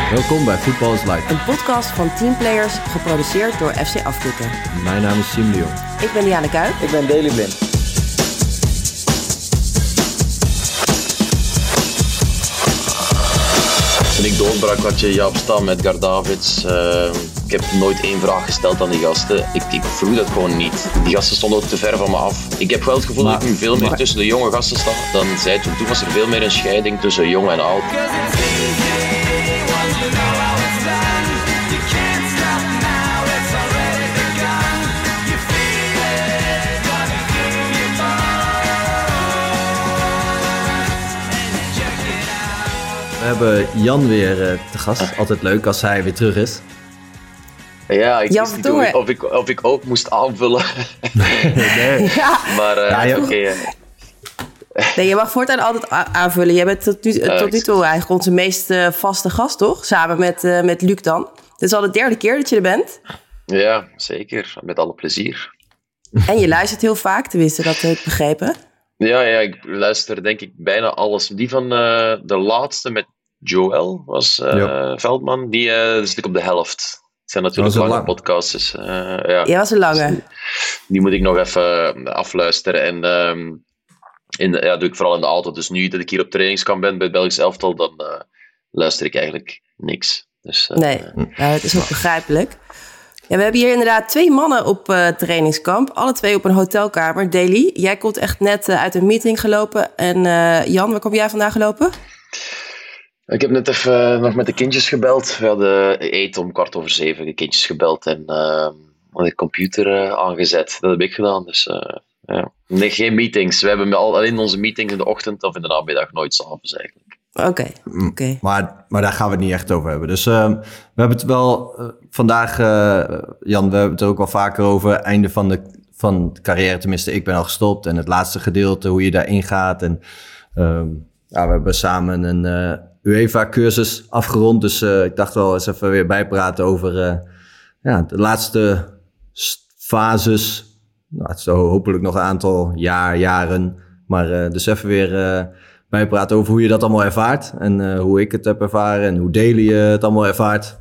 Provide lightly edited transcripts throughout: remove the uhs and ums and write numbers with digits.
Welkom bij Voetbal is Live. Een podcast van teamplayers, geproduceerd door FC Afkikken. Mijn naam is Siem de Jong. Ik ben Diana Kuip. Ik ben Daley Blind. Toen ik doorbrak had je Jaap Stam met Gardavids. Ik heb nooit één vraag gesteld aan die gasten. Ik vroeg dat gewoon niet. Die gasten stonden ook te ver van me af. Ik heb wel het gevoel dat ik nu veel meer tussen de jonge gasten sta dan zij toen. Toen was er veel meer een scheiding tussen jong en oud. We hebben Jan weer te gast. Altijd leuk als hij weer terug is. Ja, ik wist niet of ik ook moest aanvullen. Nee. Ja. Maar oké. Nee, je mag voortaan altijd aanvullen. Jij bent tot nu toe eigenlijk onze meest vaste gast, toch? Samen met Luc dan. Dit is al de derde keer dat je er bent. Ja, zeker. Met alle plezier. En je luistert heel vaak, tenminste, dat heb ik begrepen. Ja, ik luister denk ik bijna alles. Die van de laatste met Joël was Veldman. Die is ik op de helft. Het zijn natuurlijk lange podcasts. Dus, Ja, was een lange. Dus die moet ik nog even afluisteren. En doe ik vooral in de auto. Dus nu dat ik hier op trainingskamp ben bij het Belgisch elftal, dan luister ik eigenlijk niks. Dus, nee, dat is ook begrijpelijk. Ja, we hebben hier inderdaad 2 mannen op trainingskamp. Alle 2 op een hotelkamer. Daley, jij komt echt net uit een meeting gelopen. En Jan, waar kom jij vandaag gelopen? Ik heb net even nog met de kindjes gebeld. We hadden eten om 6:15, de kindjes gebeld en de computer aangezet. Dat heb ik gedaan, dus nee, geen meetings. We hebben alleen onze meetings in de ochtend of in de namiddag, nooit 's avonds eigenlijk. Oké. Maar daar gaan we het niet echt over hebben. Dus we hebben het wel vandaag, Jan, we hebben het er ook wel vaker over. Einde van de carrière, tenminste, ik ben al gestopt. En het laatste gedeelte, hoe je daarin gaat. En we hebben samen een UEFA-cursus afgerond. Dus ik dacht wel eens even weer bijpraten over de laatste fases. Nou, het is hopelijk nog een aantal jaren. Maar dus even weer bijpraten over hoe je dat allemaal ervaart. En hoe ik het heb ervaren. En hoe Daley het allemaal ervaart.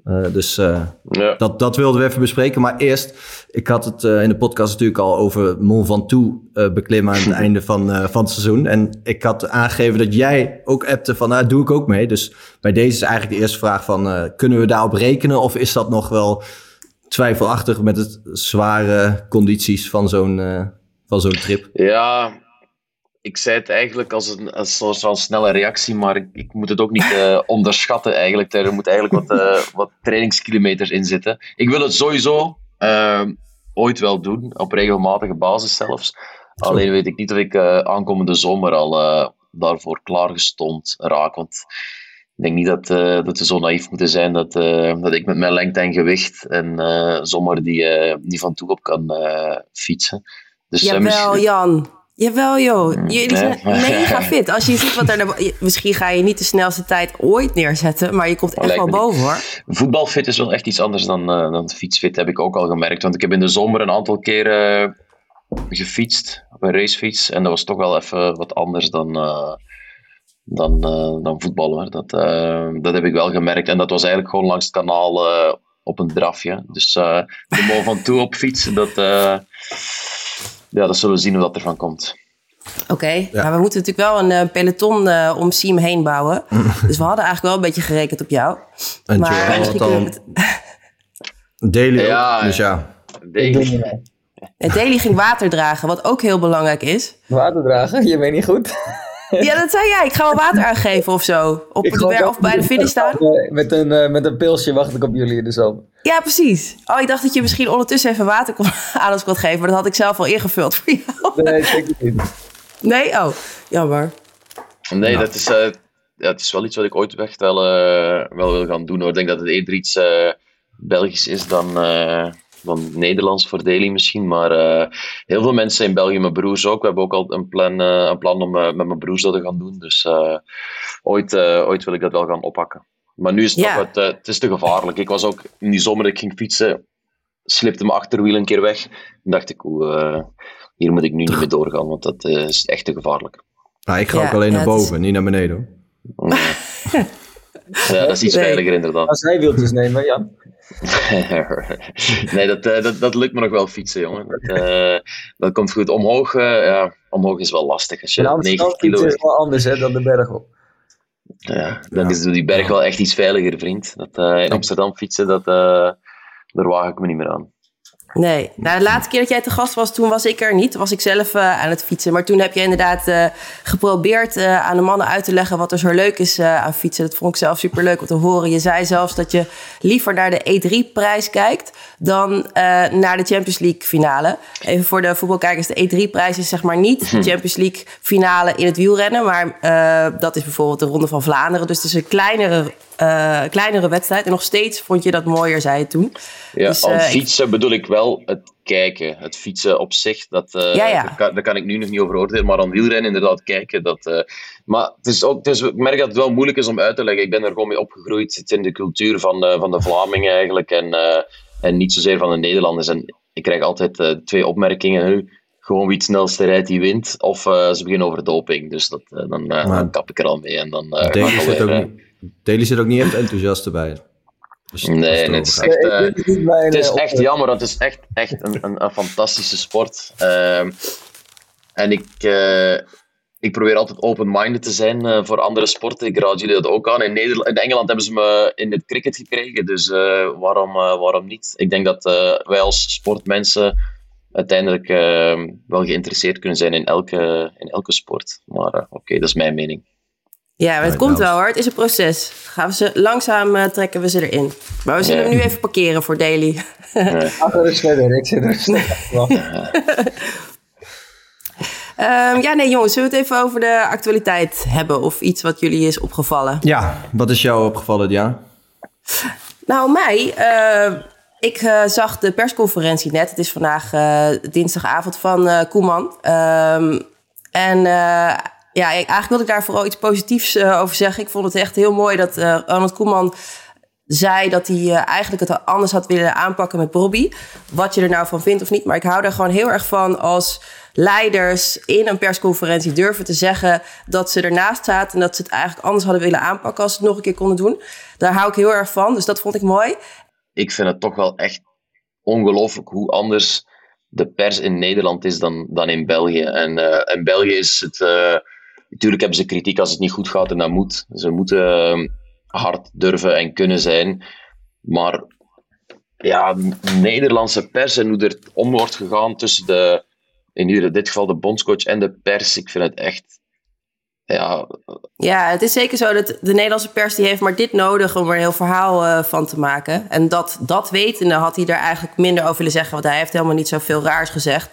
Dat wilden we even bespreken. Maar eerst, ik had het in de podcast natuurlijk al over Mont Ventoux beklimmen aan het einde van het seizoen. En ik had aangegeven dat jij ook appte van, doe ik ook mee. Dus bij deze is eigenlijk de eerste vraag van, kunnen we daarop rekenen? Of is dat nog wel twijfelachtig met het zware condities van zo'n trip? Ja, ik zei het eigenlijk als een soort van snelle reactie, maar ik moet het ook niet onderschatten eigenlijk. Er moet eigenlijk wat trainingskilometers in zitten. Ik wil het sowieso ooit wel doen, op regelmatige basis zelfs. Alleen weet ik niet of ik aankomende zomer al daarvoor klaargestoomd raak. Want ik denk niet dat we zo naïef moeten zijn dat ik met mijn lengte en gewicht en zomaar die van toe op kan fietsen. Dus, Jawel, Jan. Jawel, joh. Jullie zijn mega fit. Als je ziet wat misschien ga je niet de snelste tijd ooit neerzetten, maar je komt echt wel boven, hoor. Voetbalfit is wel echt iets anders dan fietsfit, heb ik ook al gemerkt. Want ik heb in de zomer een aantal keren gefietst op een racefiets. En dat was toch wel even wat anders dan voetballen. Dat heb ik wel gemerkt. En dat was eigenlijk gewoon langs het kanaal op een drafje. Dus de Mont Ventoux op fietsen, dat zullen we zien hoe dat ervan komt. Oké, maar we moeten natuurlijk wel een peloton om Siem heen bouwen. Dus we hadden eigenlijk wel een beetje gerekend op jou. En maar misschien kunnen we Daley ja, ook, dus ja. Daley ging water dragen, wat ook heel belangrijk is. Water dragen? Je weet niet goed. Ja, dat zei jij. Ik ga wel water aangeven of zo. Of bij de finish staan. Met een pilsje wacht ik op jullie dus al. Ja, precies. Oh, ik dacht dat je misschien ondertussen even water aan ons kon geven. Maar dat had ik zelf al ingevuld voor jou. Nee, zeker niet. Nee? Oh, jammer. Nee, dat is, het is wel iets wat ik ooit echt wel wil gaan doen, hoor. Ik denk dat het eerder iets Belgisch is dan Nederlands voor Daley misschien. Maar heel veel mensen in België, mijn broers ook. We hebben ook al een plan om met mijn broers dat te gaan doen. Dus ooit wil ik dat wel gaan oppakken. Maar nu is het nog het is te gevaarlijk. Ik was ook in die zomer dat ik ging fietsen, slipte mijn achterwiel een keer weg. En dacht ik, hier moet ik nu niet mee doorgaan, want dat is echt te gevaarlijk. Nou, ik ga ook alleen naar boven, niet naar beneden, hoor. Ja, dat is iets Nee. veiliger inderdaad. Als hij wieltjes nemen, Jan. Nee, dat lukt me nog wel fietsen, jongen. Dat komt goed. Omhoog is wel lastig. Als In je Amsterdam 90 kilo fietsen is wel anders hè, dan de berg op. dan is die berg wel echt iets veiliger, vriend. In Amsterdam fietsen, daar waag ik me niet meer aan. Nee, nou, de laatste keer dat jij te gast was, toen was ik er niet. Was ik zelf aan het fietsen. Maar toen heb je inderdaad geprobeerd aan de mannen uit te leggen wat er zo leuk is aan fietsen. Dat vond ik zelf superleuk om te horen. Je zei zelfs dat je liever naar de E3-prijs kijkt dan naar de Champions League finale. Even voor de voetbalkijkers, de E3-prijs is zeg maar niet de Champions League finale in het wielrennen. Maar dat is bijvoorbeeld de Ronde van Vlaanderen. Dus het is een kleinere wedstrijd. En nog steeds vond je dat mooier, zei je toen. Ja, Dus, aan fietsen bedoel ik wel het kijken. Het fietsen op zich, daar kan ik nu nog niet over oordelen. Maar aan wielrennen inderdaad kijken. Maar ik merk dat het wel moeilijk is om uit te leggen. Ik ben er gewoon mee opgegroeid. Het zit in de cultuur van de Vlamingen eigenlijk. En niet zozeer van de Nederlanders. En ik krijg altijd 2 opmerkingen. Gewoon wie het snelste rijdt, die wint. Of ze beginnen over doping. Dus dan kap ik er al mee. En dan Daly zit ook niet echt enthousiast erbij. Dus nee, het is echt, het is echt jammer. Het is echt een fantastische sport. En ik probeer altijd open-minded te zijn voor andere sporten. Ik raad jullie dat ook aan. In Engeland hebben ze me in het cricket gekregen. Dus waarom niet? Ik denk dat wij als sportmensen uiteindelijk wel geïnteresseerd kunnen zijn in elke sport. Maar oké, dat is mijn mening. Ja, maar het komt wel hoor. Het is een proces. Gaan we ze langzaam trekken we ze erin. Maar we zullen hem nu even parkeren voor Daly. Ach, dat is verder. Ik zit er slecht. Jongens, zullen we het even over de actualiteit hebben? Of iets wat jullie is opgevallen? Ja, wat is jou opgevallen, Diana? Nou, mij... Ik zag de persconferentie net. Het is vandaag dinsdagavond van Koeman. Eigenlijk wilde ik daar vooral iets positiefs over zeggen. Ik vond het echt heel mooi dat Ronald Koeman zei dat hij eigenlijk het anders had willen aanpakken met Bobby. Wat je er nou van vindt of niet. Maar ik hou er gewoon heel erg van als leiders in een persconferentie durven te zeggen dat ze ernaast zaten en dat ze het eigenlijk anders hadden willen aanpakken als ze het nog een keer konden doen. Daar hou ik heel erg van. Dus dat vond ik mooi. Ik vind het toch wel echt ongelooflijk hoe anders de pers in Nederland is dan in België. En in België is het... natuurlijk hebben ze kritiek als het niet goed gaat en dat moet. Ze moeten hard durven en kunnen zijn. Maar ja, de Nederlandse pers en hoe er om wordt gegaan tussen in dit geval de bondscoach en de pers, ik vind het echt... Ja, het is zeker zo dat de Nederlandse pers die heeft maar dit nodig om er een heel verhaal van te maken. En dat wetende had hij er eigenlijk minder over willen zeggen, want hij heeft helemaal niet zoveel raars gezegd.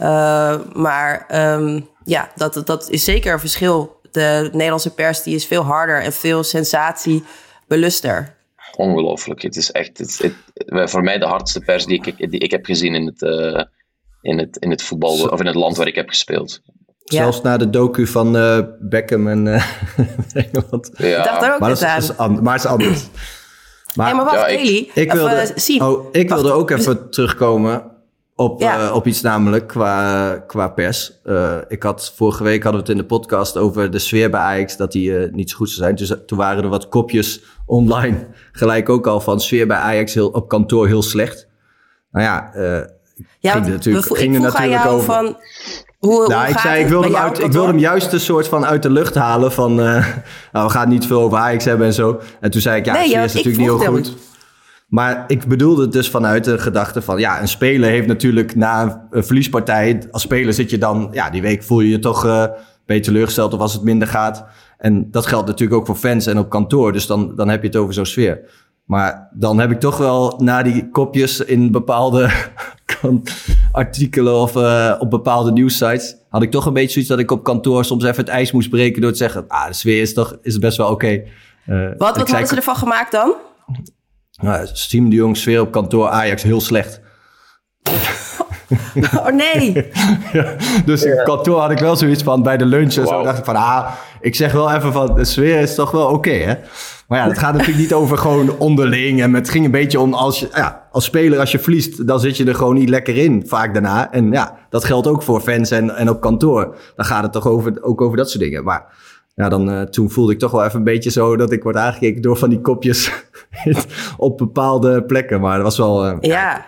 Dat is zeker een verschil. De Nederlandse pers die is veel harder en veel sensatiebeluster. Ongelooflijk. Het is echt voor mij de hardste pers die ik heb gezien in het voetbal, of in het land waar ik heb gespeeld. Ja. Zelfs na de docu van Beckham en Engeland. Ja. Ik dacht er ook maar net aan. Maar het is anders. Maar, maar wacht, Eli. Ik wilde ook even terugkomen op iets namelijk qua pers. Vorige week hadden we het in de podcast over de sfeer bij Ajax, dat die niet zo goed zou zijn. Dus toen waren er wat kopjes online gelijk ook al van sfeer bij Ajax op kantoor heel slecht. Nou ja, ging er natuurlijk over... Van, ik wilde hem juist een soort van uit de lucht halen van... we gaan niet veel over Ajax hebben en zo. En toen zei ik, sfeer is natuurlijk niet heel goed. Maar ik bedoelde het dus vanuit de gedachte van... Ja, een speler heeft natuurlijk na een verliespartij... Als speler zit je dan... Ja, die week voel je je toch ben je teleurgesteld of als het minder gaat. En dat geldt natuurlijk ook voor fans en op kantoor. Dus dan heb je het over zo'n sfeer. Maar dan heb ik toch wel na die kopjes in bepaalde artikelen of op bepaalde nieuwssites... had ik toch een beetje zoiets dat ik op kantoor soms even het ijs moest breken... door te zeggen, de sfeer is best wel oké. Wat hadden ze ervan gemaakt dan? Siem de Jong, sfeer op kantoor, Ajax heel slecht. Oh nee. Dus op kantoor had ik wel zoiets van bij de lunch en zo dacht ik van ik zeg wel even van de sfeer is toch wel oké, hè? Maar ja, het gaat natuurlijk niet over gewoon onderling en het ging een beetje om als speler als je verliest, dan zit je er gewoon niet lekker in vaak daarna. En ja, dat geldt ook voor fans en op kantoor. Dan gaat het toch ook over dat soort dingen. Maar toen voelde ik toch wel even een beetje zo dat ik word aangekeken door van die kopjes op bepaalde plekken. Maar dat was wel...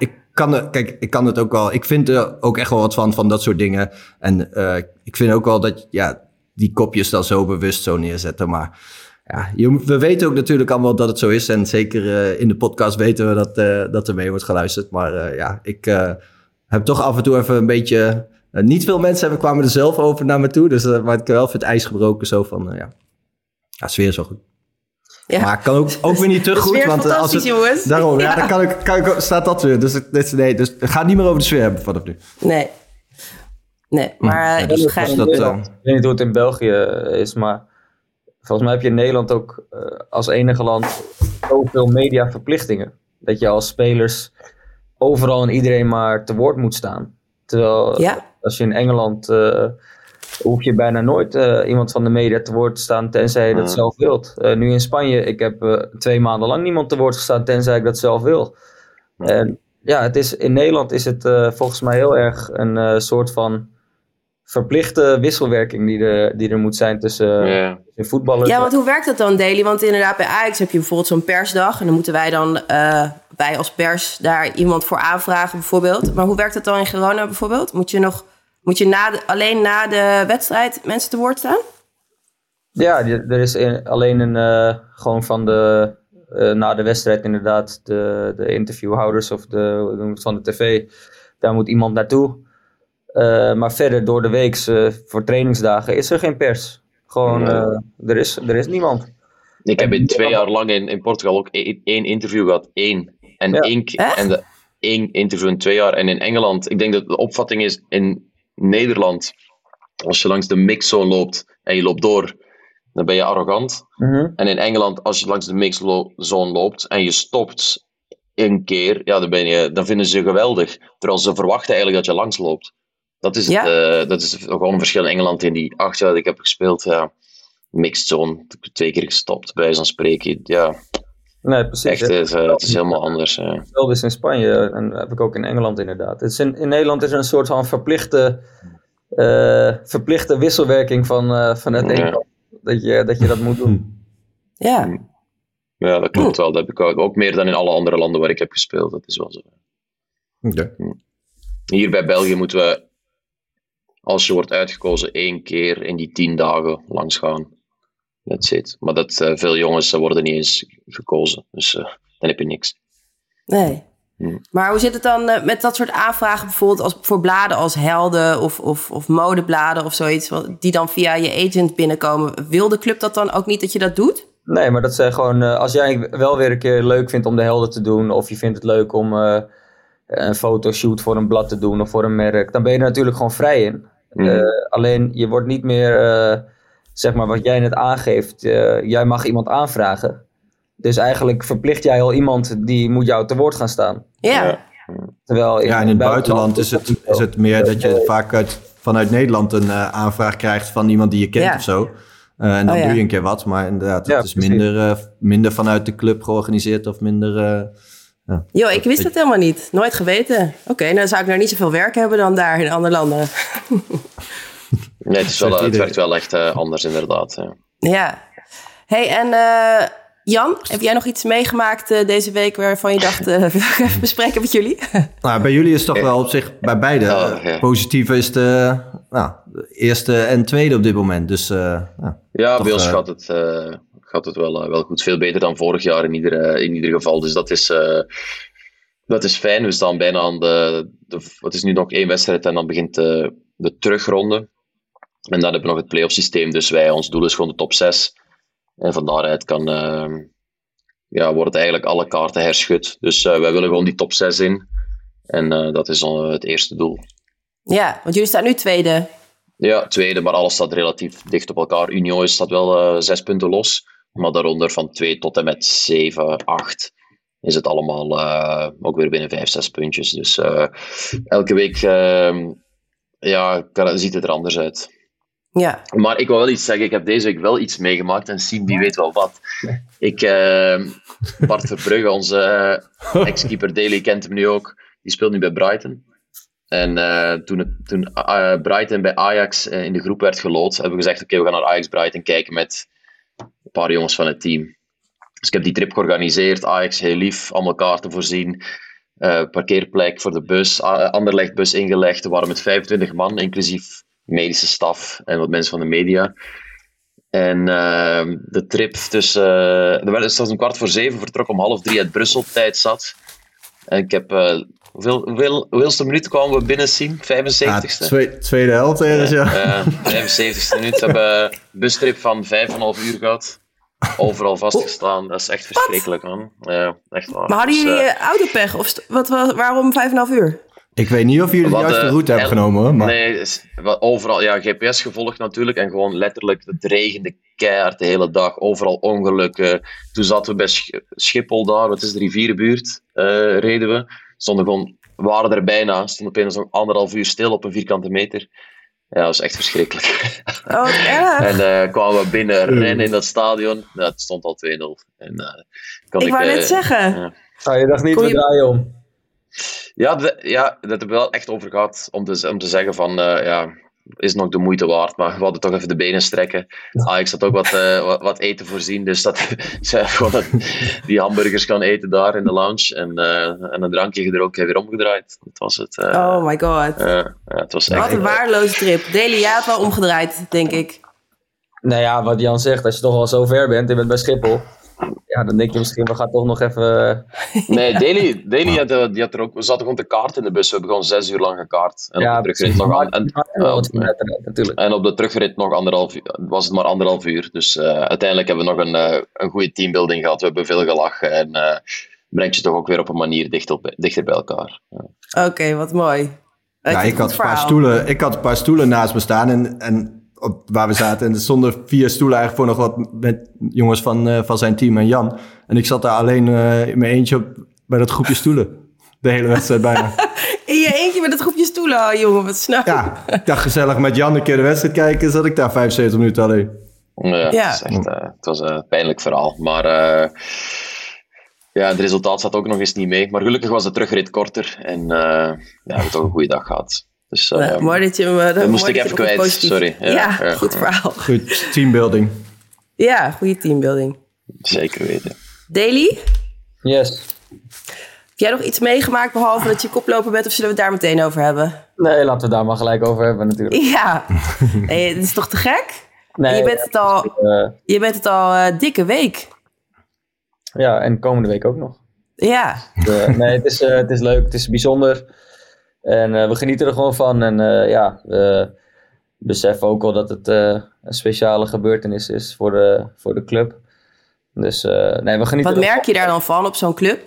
Ik kan het ook wel... Ik vind er ook echt wel wat van dat soort dingen. En ik vind ook wel dat die kopjes dan zo bewust zo neerzetten. Maar we weten ook natuurlijk allemaal dat het zo is. En zeker in de podcast weten we dat er mee wordt geluisterd. Maar ik heb toch af en toe even een beetje... niet veel mensen kwamen er zelf over naar me toe. Dus maar ik heb wel even het ijs gebroken. Zo van, sfeer is wel goed. Ja. Maar kan ook weer niet te goed. Want als het, jongens. Daarom, dan kan ik staat dat weer. Dus het gaat niet meer over de sfeer hebben vanaf nu. Nee, maar ik weet niet hoe het in België is, maar volgens mij heb je in Nederland ook als enige land zoveel mediaverplichtingen. Dat je als spelers overal en iedereen maar te woord moet staan. Terwijl als je in Engeland hoef je bijna nooit iemand van de media te woord te staan, tenzij je dat zelf wilt. Nu in Spanje, ik heb 2 maanden lang niemand te woord gestaan, tenzij ik dat zelf wil. En in Nederland is het volgens mij heel erg een soort van verplichte wisselwerking die er moet zijn tussen voetballers. Ja, want hoe werkt dat dan, Daily? Want inderdaad, bij Ajax heb je bijvoorbeeld zo'n persdag en dan moeten wij dan, wij als pers, daar iemand voor aanvragen bijvoorbeeld. Maar hoe werkt dat dan in Girona bijvoorbeeld? Moet je alleen na de wedstrijd mensen te woord staan? Ja, er is alleen gewoon van na de wedstrijd inderdaad de interviewhouders of van de tv. Daar moet iemand naartoe. Maar verder door de week voor trainingsdagen is er geen pers. Gewoon, er is niemand. Ik heb in 2 jaar lang in Portugal ook 1 interview gehad. 1. En één interview in 2 jaar. En in Engeland, ik denk dat de opvatting is in Nederland, als je langs de mixzone loopt en je loopt door, dan ben je arrogant. Mm-hmm. En in Engeland, als je langs de mixzone loopt en je stopt 1 keer, dan vinden ze je geweldig. Terwijl ze verwachten eigenlijk dat je langs loopt. Dat is, dat is gewoon een verschil in Engeland in die 8 jaar dat ik heb gespeeld. Mixed zone, ik heb 2 keer gestopt, bij zo'n spreken. Ja. Nee, precies. Echt, het is helemaal anders. Hetzelfde is in Spanje en dat heb ik ook in Engeland inderdaad. Het is in Nederland is er een soort van verplichte wisselwerking van het ene kant. Dat je dat moet doen. Ja. Ja, dat klopt wel. Dat heb ik ook meer dan in alle andere landen waar ik heb gespeeld. Dat is wel zo. Okay. Hier bij België moeten we, als je wordt uitgekozen, 1 keer in die 10 dagen langs gaan. That's it. Maar veel jongens worden niet eens gekozen. Dus dan heb je niks. Nee. Maar hoe zit het dan met dat soort aanvragen, bijvoorbeeld voor bladen als Helden of modebladen of zoiets, die dan via je agent binnenkomen? Wil de club dat dan ook niet dat je dat doet? Nee, maar dat zijn gewoon, als jij wel weer een keer leuk vindt om de Helden te doen, of je vindt het leuk om een fotoshoot voor een blad te doen of voor een merk, dan ben je er natuurlijk gewoon vrij in. Alleen je wordt niet meer, zeg maar wat jij net aangeeft, jij mag iemand aanvragen. Dus eigenlijk verplicht jij al iemand die moet jou te woord gaan staan. Ja. Terwijl in het buitenland is het meer dat je vaak vanuit Nederland een aanvraag krijgt van iemand die je kent of zo. En dan doe je een keer wat, maar inderdaad, het is minder vanuit de club georganiseerd of minder... Ik wist het helemaal niet. Nooit geweten. Oké, dan zou ik nou niet zoveel werk hebben dan daar in andere landen. Nee, het werkt wel echt anders inderdaad. Ja. Hey, en Jan, heb jij nog iets meegemaakt deze week waarvan je dacht, wil ik even bespreken met jullie? Nou, bij jullie is het toch wel op zich, bij beide, positieve is de eerste en tweede op dit moment. Dus, bij ons gaat het wel goed. Veel beter dan vorig jaar in ieder geval. Dus dat is fijn. We staan bijna aan wat is nu nog 1 wedstrijd en dan begint de terugronde. En dan hebben we nog het play-off systeem. Dus ons doel is gewoon de top 6. En van daaruit wordt eigenlijk alle kaarten herschud. Dus wij willen gewoon die top 6 in. En dat is het eerste doel. Ja, want jullie staan nu tweede. Ja, tweede, maar alles staat relatief dicht op elkaar. Union staat wel 6 punten los. Maar daaronder van 2 tot en met 7, 8 is het allemaal ook weer binnen 5, 6 puntjes. Dus elke week ziet het er anders uit. Ja. Maar ik wil wel iets zeggen. Ik heb deze week wel iets meegemaakt. En Siem, die weet wel wat. Bart Verbrugge, onze ex-keeper Daly, kent hem nu ook. Die speelt nu bij Brighton. En toen Brighton bij Ajax in de groep werd geloot, hebben we gezegd, oké, we gaan naar Ajax Brighton kijken met een paar jongens van het team. Dus ik heb die trip georganiseerd, Ajax heel lief, allemaal kaarten voorzien, parkeerplek voor de bus, Anderlecht-bus ingelegd. We waren met 25 man, inclusief medische staf en wat mensen van de media. En de trip tussen... er werd zelfs 6:15 vertrokken, om 2:30 uit Brussel, tijd zat. En ik heb... hoeveelste minuut kwamen we binnen zien? 75ste? Ja, tweede helft ergens, ja. 75ste minuut. We hebben een bustrip van 5,5 uur gehad. Overal vastgestaan. Dat is echt verschrikkelijk, man. Ja, echt waar. Maar hadden jullie autopech? Of waarom 5,5 uur? Ik weet niet of jullie de juiste route hebben genomen, hoor. Maar... Nee, overal, ja, GPS gevolgd natuurlijk. En gewoon letterlijk, het regende keihard de hele dag. Overal ongelukken. Toen zaten we bij Schiphol daar, wat is de rivierenbuurt, reden we. Waren er bijna, stonden opeens nog 1,5 uur stil op een vierkante meter. Ja, dat was echt verschrikkelijk. Oh, wat erg. En kwamen we binnen, rennen in dat stadion. Ja, het stond al 2-0. En, ik wou net zeggen. Ja. Je dacht niet, we draaien om. Ja, daar hebben we wel echt over gehad. Om te zeggen van, is het nog de moeite waard? Maar we hadden toch even de benen strekken. Ajax had ook wat eten voorzien. Dus ze gewoon die hamburgers kan eten daar in de lounge. En een drankje er ook weer omgedraaid. Dat was het. Oh my god. Het was echt... Wat een waardeloze trip. Daily, jij had wel omgedraaid, denk ik. Nou ja, wat Jan zegt, als je toch al zo ver bent, je bent bij Schiphol. Ja, dan denk je misschien, we gaan toch nog even... Nee, Daily die had er ook... We zaten gewoon te kaart in de bus. We hebben gewoon 6 uur lang gekaart. En ja, op de terugrit natuurlijk. En op de terugrit nog 1,5 uur. Was het maar 1,5 uur. Dus uiteindelijk hebben we nog een goede teambuilding gehad. We hebben veel gelachen. En brengt je toch ook weer op een manier dichter bij elkaar. Ja. Oké, wat mooi. Ja, ik had een paar stoelen naast me staan. En waar we zaten. En er stonden 4 stoelen eigenlijk voor nog wat met jongens van zijn team en Jan. En ik zat daar alleen in mijn eentje bij dat groepje stoelen. De hele wedstrijd bijna. In je eentje met dat groepje stoelen, oh, jongen, wat snel. Ja, ik dacht gezellig met Jan een keer de wedstrijd kijken. Zat ik daar 75 minuten alleen. Ja. Het was een pijnlijk verhaal. Maar het resultaat zat ook nog eens niet mee. Maar gelukkig was de terugrit korter. En we hebben toch een goede dag gehad. Dus, mooi dat je me... Dat moest ik even kwijt, positief... sorry. Ja, goed verhaal. Goed teambuilding. Ja, goede teambuilding. Zeker weten. Daily? Yes. Heb jij nog iets meegemaakt behalve dat je koploper bent of zullen we het daar meteen over hebben? Nee, laten we het daar maar gelijk over hebben natuurlijk. Ja. Nee, het is toch te gek? Nee, je bent het al dikke week. Ja, en komende week ook nog. Ja. Nee, het is leuk, het is bijzonder. En we genieten er gewoon van. En we beseffen ook wel dat het een speciale gebeurtenis is voor de club. Dus we genieten. Wat merk je daar dan van op zo'n club?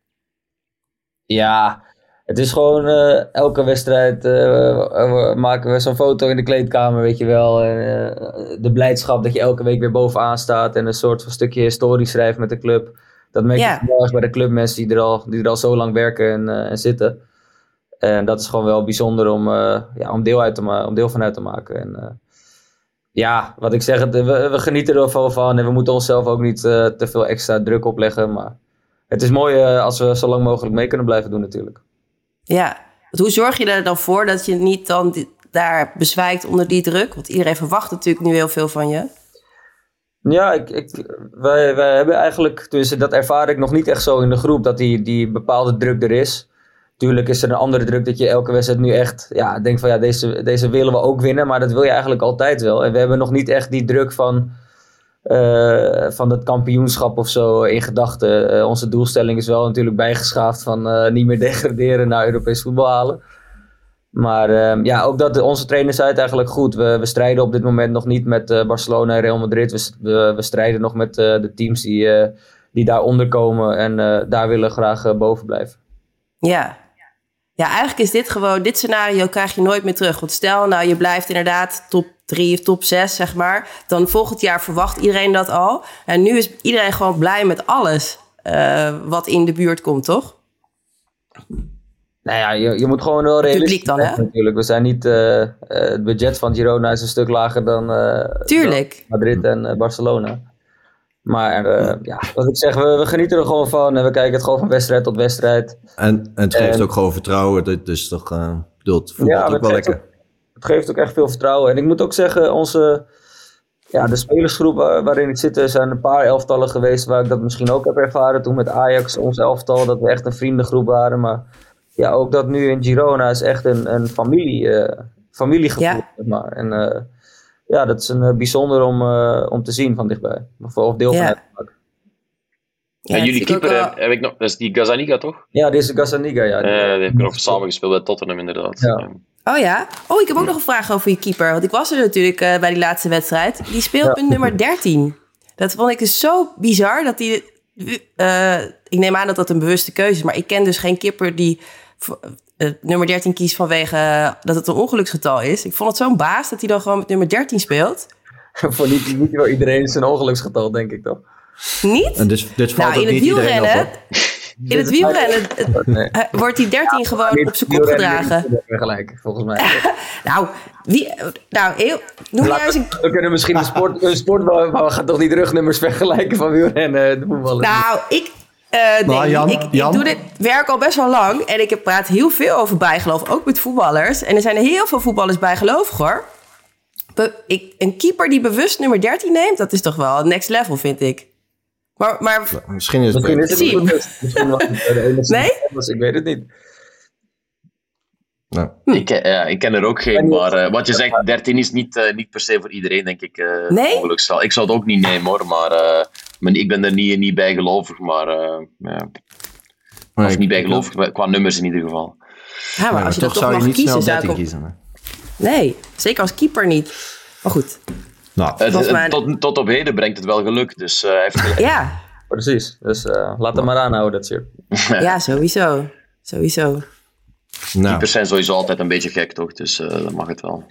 Ja, het is gewoon elke wedstrijd maken we zo'n foto in de kleedkamer, weet je wel. De blijdschap dat je elke week weer bovenaan staat en een soort van stukje historie schrijft met de club. Dat merk je heel erg bij de clubmensen die er al zo lang werken en zitten. En dat is gewoon wel bijzonder om deel van uit te maken. En wat ik zeg, we genieten er wel van en we moeten onszelf ook niet te veel extra druk opleggen. Maar het is mooi als we zo lang mogelijk mee kunnen blijven doen natuurlijk. Ja, hoe zorg je er dan voor dat je niet dan daar bezwijkt onder die druk? Want iedereen verwacht natuurlijk nu heel veel van je. Ja, wij hebben eigenlijk, dus dat ervaar ik nog niet echt zo in de groep, dat die bepaalde druk er is. Tuurlijk is er een andere druk dat je elke wedstrijd nu echt denkt van deze willen we ook winnen. Maar dat wil je eigenlijk altijd wel. En we hebben nog niet echt die druk van het kampioenschap of zo in gedachten. Onze doelstelling is wel natuurlijk bijgeschaafd van niet meer degraderen naar Europees voetbal halen. Maar ook dat onze trainer zei het eigenlijk goed. We strijden op dit moment nog niet met Barcelona en Real Madrid. We strijden nog met de teams die daaronder komen. En daar willen graag boven blijven. Ja, eigenlijk is dit scenario krijg je nooit meer terug. Want stel nou je blijft inderdaad top 3 of top 6 zeg maar. Dan volgend jaar verwacht iedereen dat al. En nu is iedereen gewoon blij met alles wat in de buurt komt, toch? Nou ja, je moet gewoon wel realistisch zijn natuurlijk. We zijn niet... het budget van Girona is een stuk lager dan Madrid en Barcelona. Maar wat ik zeg, we genieten er gewoon van. En we kijken het gewoon van wedstrijd tot wedstrijd. En het geeft ook gewoon vertrouwen. Dus toch, bedoel, het voetbalt ook wel lekker. Het geeft ook echt veel vertrouwen. En ik moet ook zeggen, de spelersgroep waarin ik zit, er zijn een paar elftallen geweest waar ik dat misschien ook heb ervaren. Toen met Ajax, ons elftal, dat we echt een vriendengroep waren. Maar ja, ook dat nu in Girona is echt een familiegevoel. Ja. Zeg maar. En dat is een bijzonder om te zien van dichtbij. Of deel van het maken. Ja, en jullie dat zie ik keeper ook wel. heb ik nog, dat is die Gazzaniga toch? Ja, deze Gazzaniga, ja. Die heb ik nog samen gespeeld bij Tottenham inderdaad. Ja. Oh ja? Oh, ik heb ook nog een vraag over je keeper. Want ik was er natuurlijk bij die laatste wedstrijd. Die speelt met nummer 13. Dat vond ik dus zo bizar dat hij... ik neem aan dat dat een bewuste keuze is. Maar ik ken dus geen keeper die nummer 13 kiest vanwege dat het een ongeluksgetal is. Ik vond het zo'n baas dat hij dan gewoon met nummer 13 speelt. Voor niet wel iedereen zijn ongeluksgetal, denk ik toch? Niet? En dit valt ook in het niet iedereen op, wielrennen... hoor. In het wielrennen wordt die 13 gewoon op zijn kop gedragen. Gelijk, volgens mij. Noem jij eens een... We kunnen misschien een sport maar we gaan toch niet rugnummers vergelijken van wielrennen en de voetballers. Nou, ik doe dit werk al best wel lang. En ik praat heel veel over bijgeloof, ook met voetballers. En er zijn er heel veel voetballers bijgelovig, hoor. Een keeper die bewust nummer 13 neemt, dat is toch wel next level, vind ik. Maar misschien is het niet bewust. Misschien was het nee? Ik weet het niet. Nou. Ik ken er ook geen, maar wat je zegt, 13 is niet per se voor iedereen, denk ik. Nee? Ongeluksgetal. Ik zou het ook niet nemen, hoor, maar ik ben er niet bijgelovig, maar of niet bijgelovig, qua nummers in ieder geval. Ja, maar als je dat toch zou je mag niet kiezen, snel zou 13 ik... kiezen. Nee, zeker als keeper niet. Maar goed. Nou. Tot op heden brengt het wel geluk, dus Ja. Precies, dus laat hem maar aanhouden, dat shirt. Ja, sowieso. Nou. Keepers zijn sowieso altijd een beetje gek, toch? Dus dan mag het wel.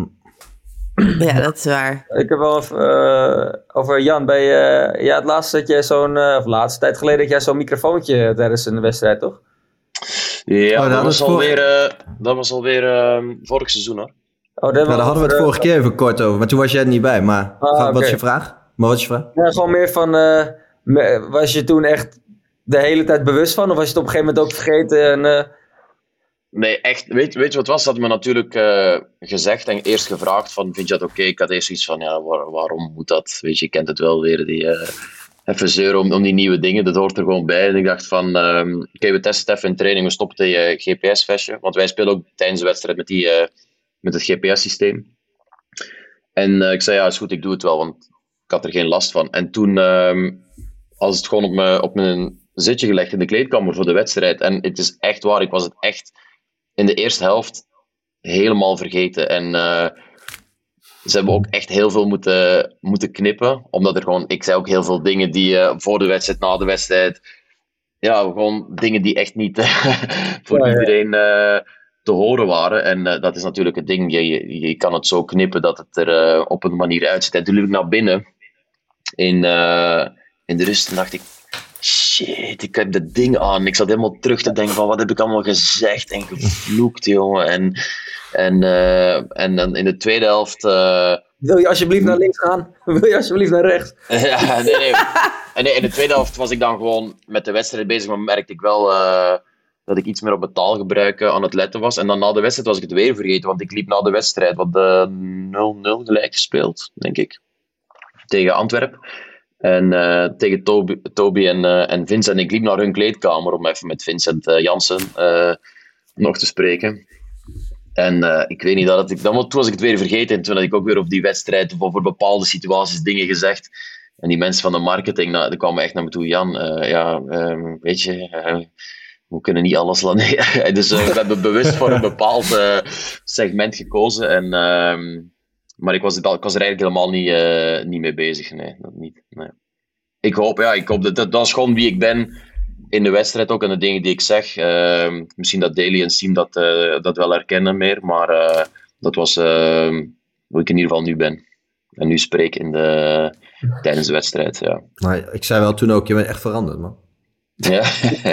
Ja, dat is waar. Ik heb wel over Jan. Het laatste dat jij laatste tijd geleden dat jij zo'n microfoontje tijdens een wedstrijd, toch? Ja, dat was alweer vorig seizoen, hoor. Daar hadden we het vorige keer even kort over, maar toen was jij er niet bij. Maar wat is je vraag? Ja, gewoon meer van, was je toen echt de hele tijd bewust van? Of was je het op een gegeven moment ook vergeten? Nee, echt. Weet je wat was? Dat had me natuurlijk gezegd en eerst gevraagd van, vind je dat oké? Ik had eerst iets van, ja, waarom moet dat? Weet je kent het wel weer, die even zeuren om die nieuwe dingen. Dat hoort er gewoon bij. En ik dacht van, oké, we testen het even in training. We stoppen die GPS-vestje. Want wij spelen ook tijdens de wedstrijd met het GPS-systeem. En ik zei, ja, is goed, ik doe het wel, want ik had er geen last van. En toen was het gewoon op mijn zitje gelegd in de kleedkamer voor de wedstrijd. En het is echt waar, ik was het echt in de eerste helft helemaal vergeten. En ze hebben ook echt heel veel moeten knippen. Omdat er gewoon, ik zei ook heel veel dingen die voor de wedstrijd, na de wedstrijd. Ja, gewoon dingen die echt niet voor iedereen te horen waren. En dat is natuurlijk het ding. Je kan het zo knippen dat het er op een manier uitziet. En toen liep ik naar binnen in de rust en dacht ik, shit, ik heb dat ding aan. Ik zat helemaal terug te denken van, wat heb ik allemaal gezegd en gevloekt, jongen. En dan in de tweede helft... Wil je alsjeblieft naar links gaan? Wil je alsjeblieft naar rechts? Ja, nee. En in de tweede helft was ik dan gewoon met de wedstrijd bezig, maar merkte ik wel dat ik iets meer op mijn taalgebruik aan het letten was. En dan na de wedstrijd was ik het weer vergeten, want ik liep na de wedstrijd, wat 0-0 gelijk gespeeld, denk ik, tegen Antwerpen. En tegen Toby en Vincent. Ik liep naar hun kleedkamer om even met Vincent Jansen nog te spreken. En ik weet niet, toen was ik het weer vergeten. En toen had ik ook weer op die wedstrijd of over bepaalde situaties dingen gezegd. En die mensen van de marketing, die kwamen echt naar me toe. Jan, weet je, we kunnen niet alles laten. Dus we hebben bewust voor een bepaald segment gekozen. Maar ik was er eigenlijk helemaal niet mee bezig. Nee, dat niet. Nee. Ik hoop dat is gewoon wie ik ben in de wedstrijd ook en de dingen die ik zeg. Misschien dat Daly en Siem dat wel herkennen meer, maar dat was hoe ik in ieder geval nu ben. En nu spreek tijdens de wedstrijd, ja. Maar ik zei wel toen ook, je bent echt veranderd, man. Ja,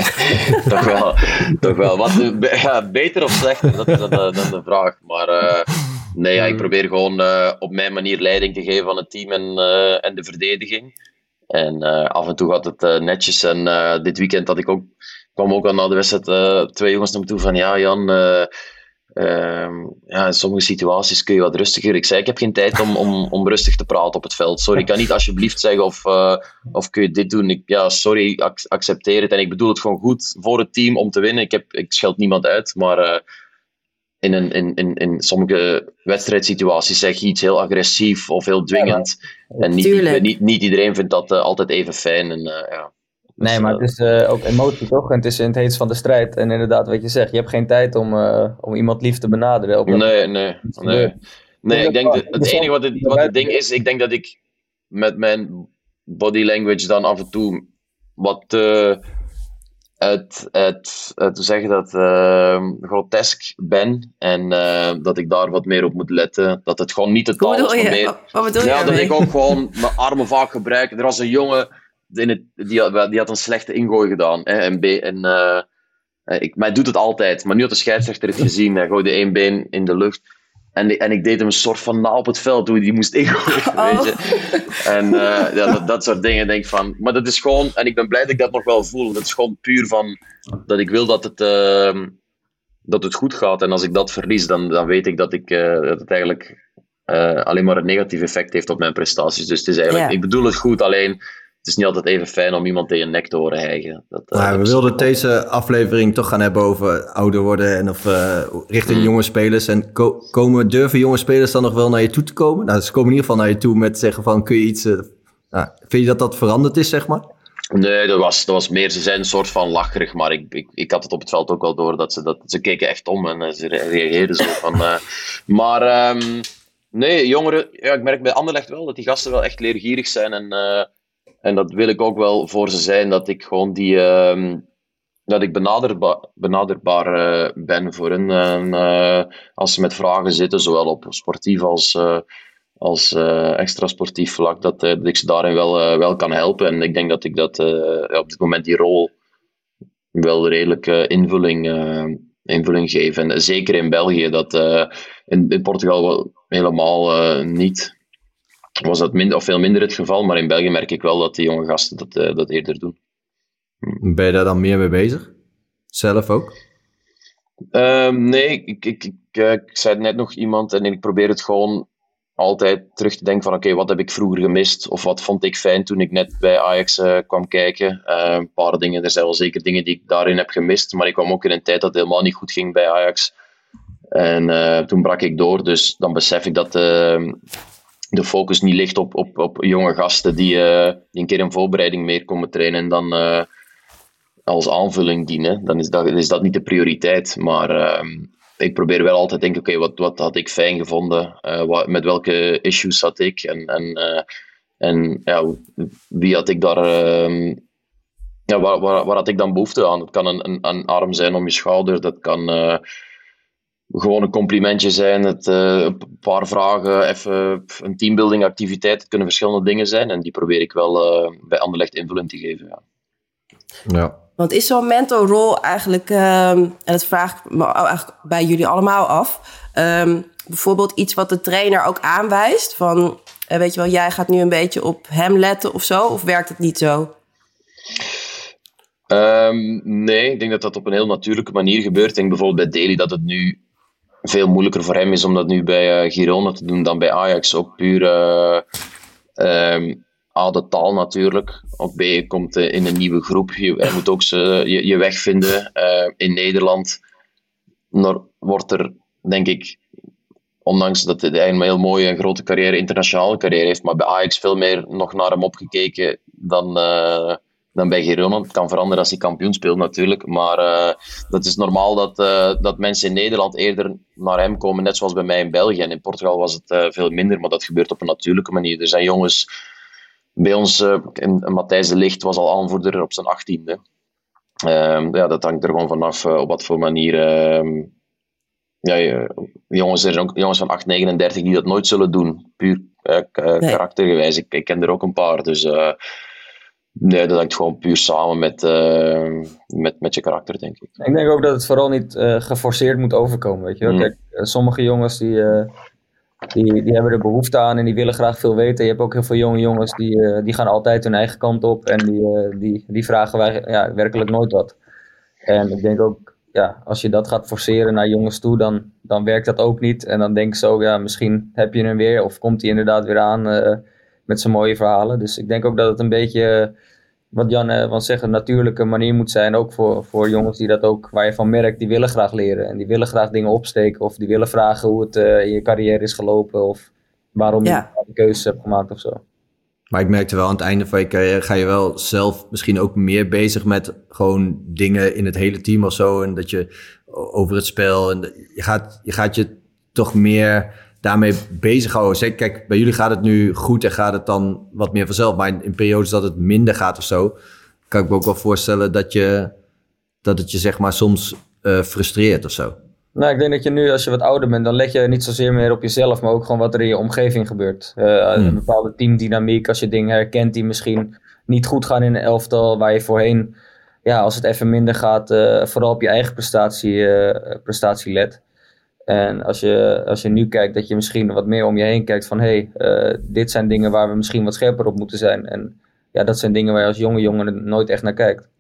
toch wel. Wat, beter of slechter, dat is dan de vraag. Maar ik probeer gewoon op mijn manier leiding te geven aan het team en de verdediging. En af en toe gaat het netjes. En dit weekend kwam ook al na de wedstrijd 2 jongens naar me toe van, ja Jan, in sommige situaties kun je wat rustiger. Ik zei, ik heb geen tijd om rustig te praten op het veld. Sorry, kan niet alsjeblieft zeggen of kun je dit doen. Sorry, accepteer het. En ik bedoel het gewoon goed voor het team om te winnen. Ik scheld niemand uit, maar in sommige wedstrijdsituaties zeg je iets heel agressief of heel dwingend. En niet iedereen vindt dat altijd even fijn. Nee, maar het is ook emotie, toch? En het is in het heetst van de strijd. En inderdaad, wat je zegt, je hebt geen tijd om iemand lief te benaderen. Nee, ik denk het enige wat het ding is, ik denk dat ik met mijn body language dan af en toe wat grotesk ben. En dat ik daar wat meer op moet letten. Dat het gewoon niet de taal is, maar meer... Wat bedoel je dat ik ook gewoon mijn armen vaak gebruik. Er was een jongen... Die had een slechte ingooi gedaan. Maar hij doet het altijd. Maar nu had de scheidsrechter het gezien. Hij gooide 1 been in de lucht. En ik deed hem een soort van na op het veld hoe hij moest ingooien. Weet je? En dat soort dingen. Denk van. Maar dat is gewoon... En ik ben blij dat ik dat nog wel voel. Dat is gewoon puur van... Dat ik wil dat het goed gaat. En als ik dat verlies, dan weet ik dat het eigenlijk alleen maar een negatief effect heeft op mijn prestaties. Dus het is eigenlijk... Ik bedoel het goed, alleen... Het is niet altijd even fijn om iemand tegen je nek te horen hijgen. We wilden deze aflevering toch gaan hebben over ouder worden en of richting jonge spelers. En durven jonge spelers dan nog wel naar je toe te komen? Nou, ze komen in ieder geval naar je toe met zeggen van, kun je iets... vind je dat veranderd is, zeg maar? Nee, dat was meer, ze zijn een soort van lacherig, maar ik had het op het veld ook wel door dat ze keken echt om en ze reageerden zo van... nee, jongeren, ik merk bij Anderlecht wel dat die gasten wel echt leergierig zijn en dat wil ik ook wel voor ze zijn, dat ik gewoon dat ik benaderbaar ben voor hen. Als ze met vragen zitten, zowel op sportief als extra sportief vlak, dat ik ze daarin wel kan helpen. En ik denk dat ik dat op dit moment die rol wel redelijk invulling geef. En zeker in België, dat in Portugal wel helemaal niet... Was dat veel minder het geval, maar in België merk ik wel dat die jonge gasten dat eerder doen. Ben je daar dan meer mee bezig? Zelf ook? Nee, ik zei net nog iemand en ik probeer het gewoon altijd terug te denken van oké, wat heb ik vroeger gemist? Of wat vond ik fijn toen ik net bij Ajax kwam kijken? Een paar dingen, er zijn wel zeker dingen die ik daarin heb gemist, maar ik kwam ook in een tijd dat het helemaal niet goed ging bij Ajax. En toen brak ik door, dus dan besef ik dat... de focus niet ligt op jonge gasten die een keer in voorbereiding meer komen trainen en dan als aanvulling dienen. Dan is dat niet de prioriteit. Maar ik probeer wel altijd te denken, oké, wat had ik fijn gevonden? Met welke issues zat ik? En wie had ik daar... waar had ik dan behoefte aan? Het kan een arm zijn om je schouder, dat kan... gewoon een complimentje zijn, een paar vragen, even een teambuilding activiteit. Het kunnen verschillende dingen zijn en die probeer ik wel bij Anderlecht invulling te geven. Ja. Want is zo'n mentorrol eigenlijk, en dat vraag ik me eigenlijk bij jullie allemaal af, bijvoorbeeld iets wat de trainer ook aanwijst, van weet je wel, jij gaat nu een beetje op hem letten of zo, of werkt het niet zo? Nee, ik denk dat dat op een heel natuurlijke manier gebeurt. Ik denk bijvoorbeeld bij Daly dat het nu veel moeilijker voor hem is om dat nu bij Girona te doen dan bij Ajax. Ook puur A, de taal natuurlijk. Op B, komt in een nieuwe groep. Je moet ook je weg vinden. In Nederland wordt er, denk ik, ondanks dat hij een heel mooie en grote carrière, internationale carrière heeft, maar bij Ajax veel meer nog naar hem opgekeken dan bij Girona. Het kan veranderen als hij kampioen speelt natuurlijk, maar dat is normaal dat mensen in Nederland eerder naar hem komen, net zoals bij mij in België. En in Portugal was het veel minder, maar dat gebeurt op een natuurlijke manier. Er zijn jongens, bij ons, Matthijs de Ligt was al aanvoerder op zijn 18e. Dat hangt er gewoon vanaf op wat voor manier... jongens, er zijn ook jongens van 8-39 die dat nooit zullen doen, puur karaktergewijs. Ik ken er ook een paar, dus... Nee, dat hangt gewoon puur samen met je karakter, denk ik. Ik denk ook dat het vooral niet geforceerd moet overkomen, weet je wel. Kijk, sommige jongens die hebben er behoefte aan en die willen graag veel weten. Je hebt ook heel veel jonge jongens die gaan altijd hun eigen kant op en die vragen werkelijk nooit wat. En ik denk ook, als je dat gaat forceren naar jongens toe, dan werkt dat ook niet. En dan denk ik zo, ja, misschien heb je hem weer of komt hij inderdaad weer aan met zijn mooie verhalen. Dus ik denk ook dat het een beetje, wat Jan zegt, een natuurlijke manier moet zijn. Ook voor jongens die dat ook, waar je van merkt, die willen graag leren. En die willen graag dingen opsteken of die willen vragen hoe het in je carrière is gelopen of waarom je de keuzes hebt gemaakt of zo. Maar ik merkte wel aan het einde van je carrière ga je wel zelf misschien ook meer bezig met gewoon dingen in het hele team of zo. En dat je over het spel en je gaat je toch meer daarmee bezighouden. Zeker, kijk, bij jullie gaat het nu goed en gaat het dan wat meer vanzelf. Maar in periodes dat het minder gaat of zo, kan ik me ook wel voorstellen dat het je zeg maar soms frustreert of zo. Nou, ik denk dat je nu, als je wat ouder bent, dan let je niet zozeer meer op jezelf, maar ook gewoon wat er in je omgeving gebeurt. Een bepaalde teamdynamiek, als je dingen herkent die misschien niet goed gaan in een elftal, waar je voorheen, als het even minder gaat, vooral op je eigen prestatie let. En als je nu kijkt, dat je misschien wat meer om je heen kijkt van, dit zijn dingen waar we misschien wat scherper op moeten zijn. En dat zijn dingen waar je als jonge jongen nooit echt naar kijkt.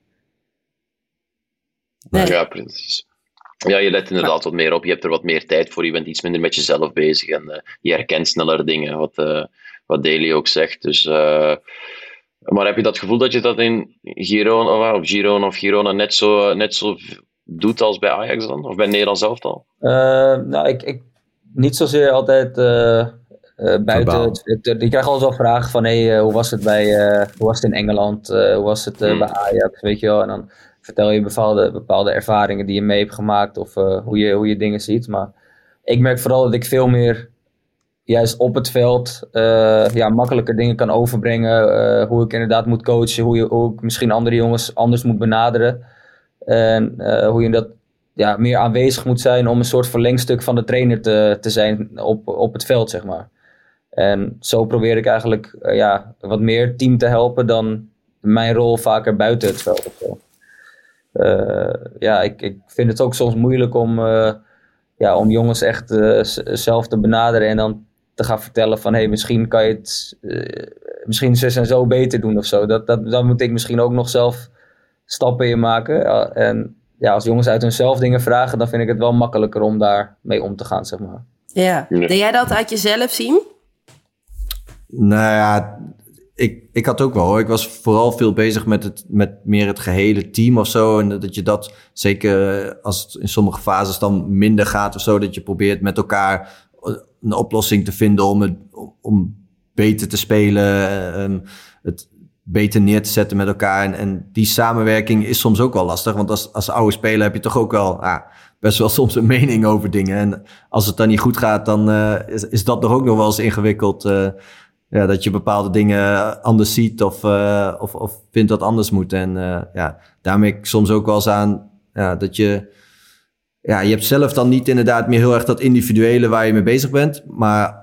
Nee. Ja, precies. Ja, je let inderdaad wat meer op. Je hebt er wat meer tijd voor. Je bent iets minder met jezelf bezig. En je herkent sneller dingen, wat Daly ook zegt. Dus, maar heb je dat gevoel dat je dat in Girona net zo doet als bij Ajax dan? Of bij Nederland zelf al? Ik niet zozeer altijd buiten. Ik krijg altijd wel vragen van, hoe was het in Engeland? Hoe was het bij Ajax? Weet je wel? En dan vertel je bepaalde ervaringen die je mee hebt gemaakt of hoe je dingen ziet. Maar ik merk vooral dat ik veel meer juist op het veld makkelijker dingen kan overbrengen. Hoe ik inderdaad moet coachen, hoe ik misschien andere jongens anders moet benaderen. En hoe je dat meer aanwezig moet zijn om een soort verlengstuk van de trainer te zijn op het veld, zeg maar. En zo probeer ik eigenlijk wat meer team te helpen dan mijn rol vaker buiten het veld of zo. Ik vind het ook soms moeilijk om jongens echt zelf te benaderen en dan te gaan vertellen van misschien kan je het misschien zus en zo beter doen of zo. Dan moet ik misschien ook nog zelf stappen in maken. En als jongens uit hunzelf dingen vragen, dan vind ik het wel makkelijker om daarmee om te gaan, zeg maar. Ja. Deed jij dat uit jezelf zien? Nou ja, ik had ook wel hoor. Ik was vooral veel bezig met meer het gehele team of zo. En dat je dat, zeker als het in sommige fases dan minder gaat of zo, dat je probeert met elkaar een oplossing te vinden om beter te spelen, het beter neer te zetten met elkaar. En die samenwerking is soms ook wel lastig. Want als oude speler heb je toch ook wel best wel soms een mening over dingen. En als het dan niet goed gaat, dan is dat nog ook nog wel eens ingewikkeld. Dat je bepaalde dingen anders ziet of vindt dat anders moet. En daar merk ik soms ook wel eens aan dat je hebt zelf dan niet inderdaad meer heel erg dat individuele waar je mee bezig bent. Maar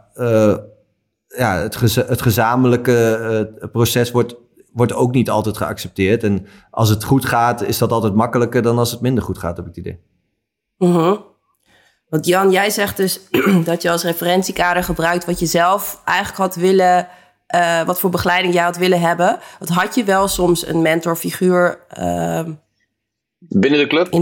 het gezamenlijke proces wordt ook niet altijd geaccepteerd. En als het goed gaat, is dat altijd makkelijker dan als het minder goed gaat, heb ik het idee. Mm-hmm. Want Jan, jij zegt dus dat je als referentiekader gebruikt wat je zelf eigenlijk had willen, wat voor begeleiding jij had willen hebben. Wat had je wel soms een mentorfiguur? Binnen de club?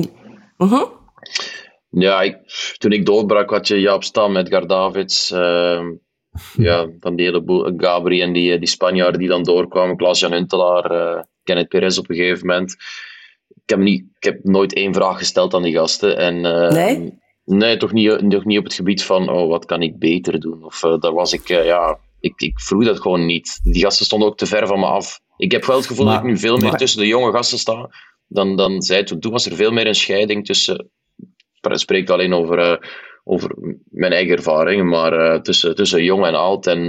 Ja, toen ik doorbrak had je Jaap Stam, Edgar Davids, dan die hele boel, Gabri en die Spanjaarden die dan doorkwamen, Klaas-Jan Huntelaar, Kenneth Perez op een gegeven moment. Ik heb nooit één vraag gesteld aan die gasten. En, nee? Nee, toch niet op het gebied van, wat kan ik beter doen? Of daar was ik vroeg dat gewoon niet. Die gasten stonden ook te ver van me af. Ik heb wel het gevoel dat ik nu veel meer tussen de jonge gasten sta dan zij. Toen was er veel meer een scheiding tussen, ik spreek alleen over mijn eigen ervaringen, maar tussen jong en oud. En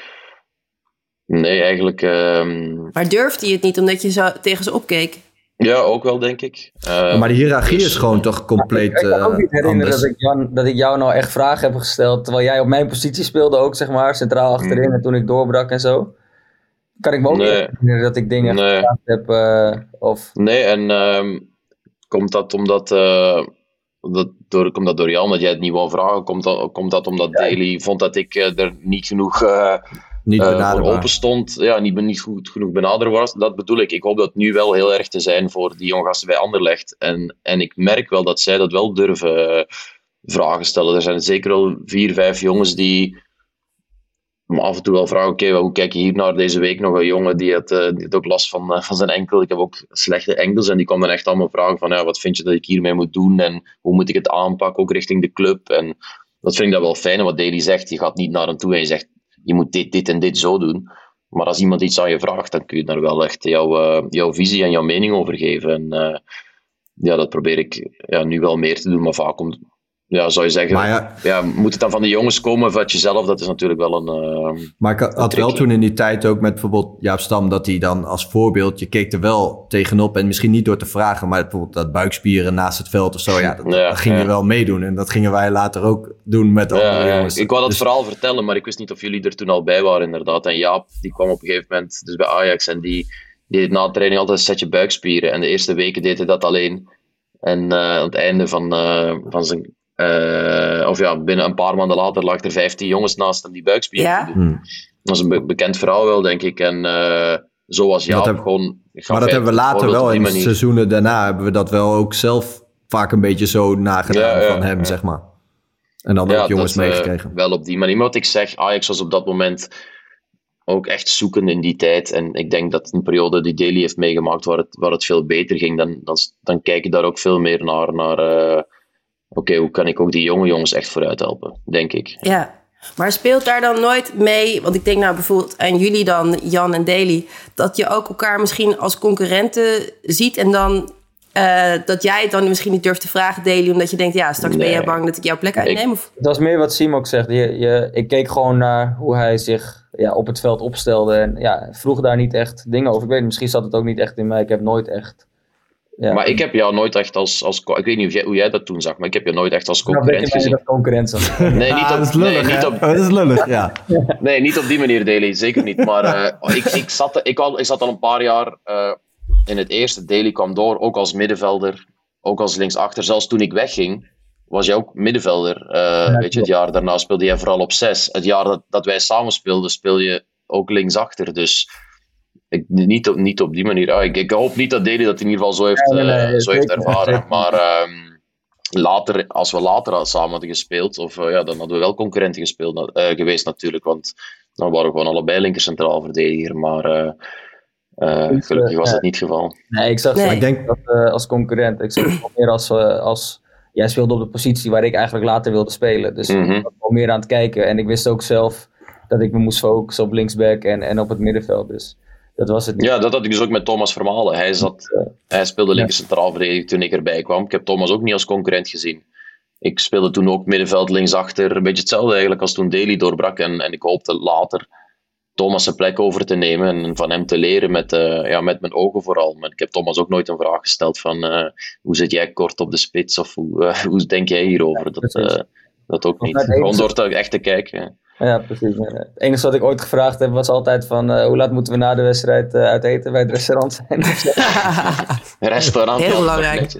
nee, eigenlijk... Maar durfde je het niet omdat je zo tegen ze opkeek? Ja, ook wel, denk ik. Maar de hiërarchie is gewoon toch compleet ik kan ook niet herinneren anders. dat ik jou nou echt vragen heb gesteld, terwijl jij op mijn positie speelde ook, zeg maar, centraal achterin, en toen ik doorbrak en zo. Kan ik me ook niet herinneren dat ik dingen gevraagd heb. Nee, en komt dat omdat... Komt dat door Jan, dat jij het niet wou vragen? Komt dat omdat Daly vond dat ik er niet genoeg Niet voor benaderbaar. open stond, niet goed genoeg benaderbaar was. Dat bedoel ik. Ik hoop dat nu wel heel erg te zijn voor die jonge gasten bij Anderlecht. En ik merk wel dat zij dat wel durven vragen stellen. Er zijn zeker al 4, 5 jongens die me af en toe wel vragen, oké, hoe kijk je hier naar deze week? Nog een jongen die had ook last van zijn enkel. Ik heb ook slechte enkels en die kwam dan echt allemaal vragen van, wat vind je dat ik hiermee moet doen? En hoe moet ik het aanpakken, ook richting de club? En dat vind ik dat wel fijn. Wat Daly zegt, je gaat niet naar hem toe en je zegt, je moet dit en dit zo doen. Maar als iemand iets aan je vraagt, dan kun je daar wel echt jouw visie en jouw mening over geven. En dat probeer ik nu wel meer te doen, maar vaak komt... Ja, zou je zeggen, Maar moet het dan van de jongens komen of uit jezelf? Dat is natuurlijk wel een... Maar ik had wel toen in die tijd ook met bijvoorbeeld Jaap Stam, dat hij dan als voorbeeld, je keek er wel tegenop en misschien niet door te vragen, maar bijvoorbeeld dat buikspieren naast het veld of zo, dat ging je wel meededoen. En dat gingen wij later ook doen met andere jongens. Ik wou dat verhaal vertellen, maar ik wist niet of jullie er toen al bij waren inderdaad. En Jaap, die kwam op een gegeven moment dus bij Ajax en die deed na de training altijd een setje buikspieren. En de eerste weken deed hij dat alleen. En aan het einde van zijn... binnen een paar maanden later lag er 15 jongens naast hem die buikspieren doen. Dat is een bekend verhaal wel, denk ik. En zo was Jaap gewoon... Maar dat hebben we later wel in de seizoenen daarna hebben we dat wel ook zelf vaak een beetje zo nagedaan van hem, zeg maar. En dan ook jongens meegekregen. Wel op die manier. Maar wat ik zeg, Ajax was op dat moment ook echt zoekend in die tijd. En ik denk dat een periode die Daly heeft meegemaakt waar het veel beter ging, dan kijk je daar ook veel meer naar oké, hoe kan ik ook die jonge jongens echt vooruit helpen, denk ik. Ja, maar speelt daar dan nooit mee, want ik denk nou bijvoorbeeld aan jullie dan, Jan en Daly, dat je ook elkaar misschien als concurrenten ziet en dan dat jij het dan misschien niet durft te vragen, Daly, omdat je denkt, straks ben jij bang dat ik jouw plek uitneem? Of? Dat is meer wat Siem ook zegt. Ik keek gewoon naar hoe hij zich op het veld opstelde en vroeg daar niet echt dingen over. Ik weet niet, misschien zat het ook niet echt in mij. Ik heb nooit echt... Ja. Maar ik heb jou nooit echt als ik weet niet hoe jij dat toen zag, maar ik heb je nooit echt als concurrent gezien. Dat concurrent zag. Nee, niet op, dat is lullig, dat is lullig, ja. Nee, niet op die manier, Daly, zeker niet. Maar ik zat al een paar jaar in het eerste. Daly kwam door, ook als middenvelder, ook als linksachter. Zelfs toen ik wegging, was jij ook middenvelder. Het jaar daarna speelde jij vooral op 6. Het jaar dat wij samen speelden, speel je ook linksachter. Dus... Niet op die manier. Ik hoop niet dat Daly dat in ieder geval zo heeft ervaren. Maar later, als we later samen hadden gespeeld, dan hadden we wel concurrenten geweest natuurlijk. Want dan waren we gewoon allebei linker centraal verdediger. Maar gelukkig was dat niet het geval. Nee, ik zag ik denk dat als concurrent. Ik zag het wel meer als jij speelde op de positie waar ik eigenlijk later wilde spelen. Dus ik was wel meer aan het kijken. En ik wist ook zelf dat ik me moest focussen op linksback en op het middenveld. Dus... dat was het niet. Ja, dat had ik dus ook met Thomas Vermalen. Hij speelde linker centraal verdediger toen ik erbij kwam. Ik heb Thomas ook niet als concurrent gezien. Ik speelde toen ook middenveld linksachter. Een beetje hetzelfde eigenlijk als toen Daly doorbrak. En ik hoopte later Thomas zijn plek over te nemen en van hem te leren met mijn ogen vooral. Maar ik heb Thomas ook nooit een vraag gesteld van hoe zit jij kort op de spits of hoe denk jij hierover? Dat ook niet. Gewoon door echt te kijken. Ja, precies. Het enige wat ik ooit gevraagd heb was altijd van hoe laat moeten we na de wedstrijd uit eten bij het restaurant zijn? Restaurant. Heel belangrijk.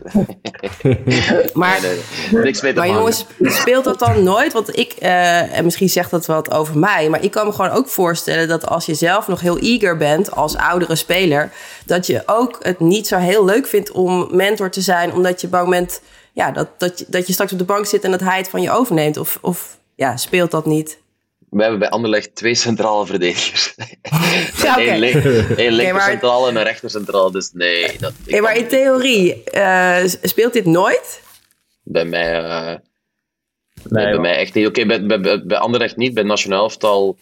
Maar maar jongens, speelt dat dan nooit? Want en misschien zegt dat wat over mij, maar ik kan me gewoon ook voorstellen dat als je zelf nog heel eager bent als oudere speler, dat je ook het niet zo heel leuk vindt om mentor te zijn, omdat je bang bent dat je straks op de bank zit en dat hij het van je overneemt. Of speelt dat niet? We hebben bij Anderlecht 2 centrale verdedigers. Ja, Eén linker centraal en een rechter centraal. Dus nee. Maar in theorie, speelt dit nooit? Bij mij... bij mij echt niet. Oké, bij Anderlecht niet. Bij Nationaal elftal...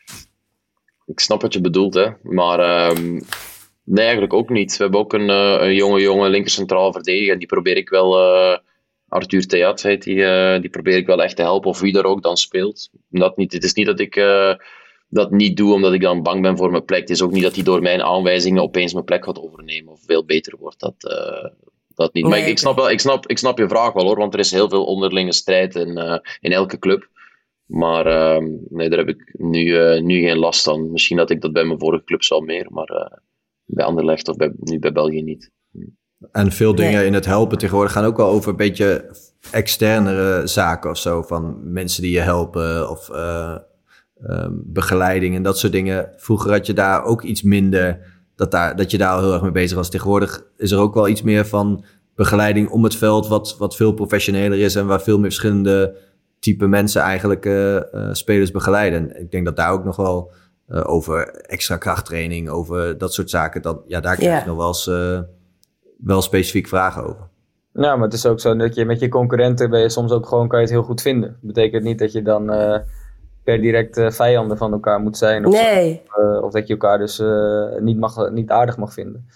Ik snap wat je bedoelt, hè. Maar... nee, eigenlijk ook niet. We hebben ook een jonge linker centraal verdediger. En die probeer ik wel... Arthur Theat heet die probeer ik wel echt te helpen, of wie daar ook dan speelt. Het is niet dat ik dat niet doe omdat ik dan bang ben voor mijn plek. Het is ook niet dat hij door mijn aanwijzingen opeens mijn plek gaat overnemen of veel beter wordt. Dat niet. Maar ik snap je vraag wel hoor, want er is heel veel onderlinge strijd in elke club. Maar nee, daar heb ik nu geen last van. Misschien had ik dat bij mijn vorige clubs wel meer, maar bij Anderlecht of nu bij België niet. En veel dingen in het helpen tegenwoordig gaan ook wel over een beetje externere zaken of zo. Van mensen die je helpen of begeleiding en dat soort dingen. Vroeger had je daar ook iets minder, dat je daar al heel erg mee bezig was. Tegenwoordig is er ook wel iets meer van begeleiding om het veld, wat veel professioneler is en waar veel meer verschillende type mensen eigenlijk spelers begeleiden. En ik denk dat daar ook nog wel over extra krachttraining, over dat soort zaken, daar krijg je nog wel eens wel specifiek vragen over. Nou, maar het is ook zo dat je met je concurrenten ben je soms ook gewoon, kan je het heel goed vinden. Dat betekent niet dat je dan per direct vijanden van elkaar moet zijn. Of dat je elkaar dus niet aardig mag vinden.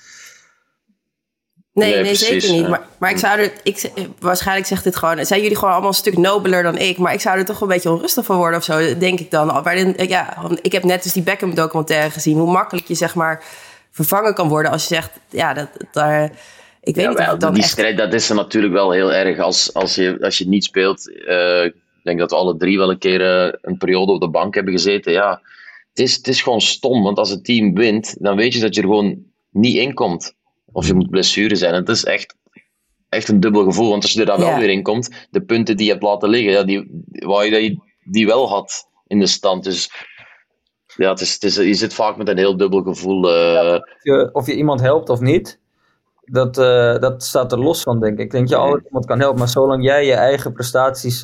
Nee, zeker niet. Maar ik zou waarschijnlijk zegt dit gewoon, zijn jullie gewoon allemaal een stuk nobeler dan ik, maar ik zou er toch wel een beetje onrustig van worden of zo, denk ik dan. Ik heb net dus die Beckham documentaire gezien, hoe makkelijk je zeg maar vervangen kan worden als je zegt, ik weet niet of het dan die echt... strijd, dat is er natuurlijk wel heel erg als je niet speelt. Ik denk dat we alle drie wel een keer een periode op de bank hebben gezeten. Ja, het is gewoon stom, want als het team wint, dan weet je dat je er gewoon niet in komt. Of je moet blessure zijn. En het is echt een dubbel gevoel, want als je er dan wel weer in komt, de punten die je hebt laten liggen, wou je dat je die wel had in de stand. Dus ja, je zit vaak met een heel dubbel gevoel. Of je iemand helpt of niet, dat staat er los van, denk ik. Ik denk dat je altijd iemand kan helpen, maar zolang jij je eigen prestaties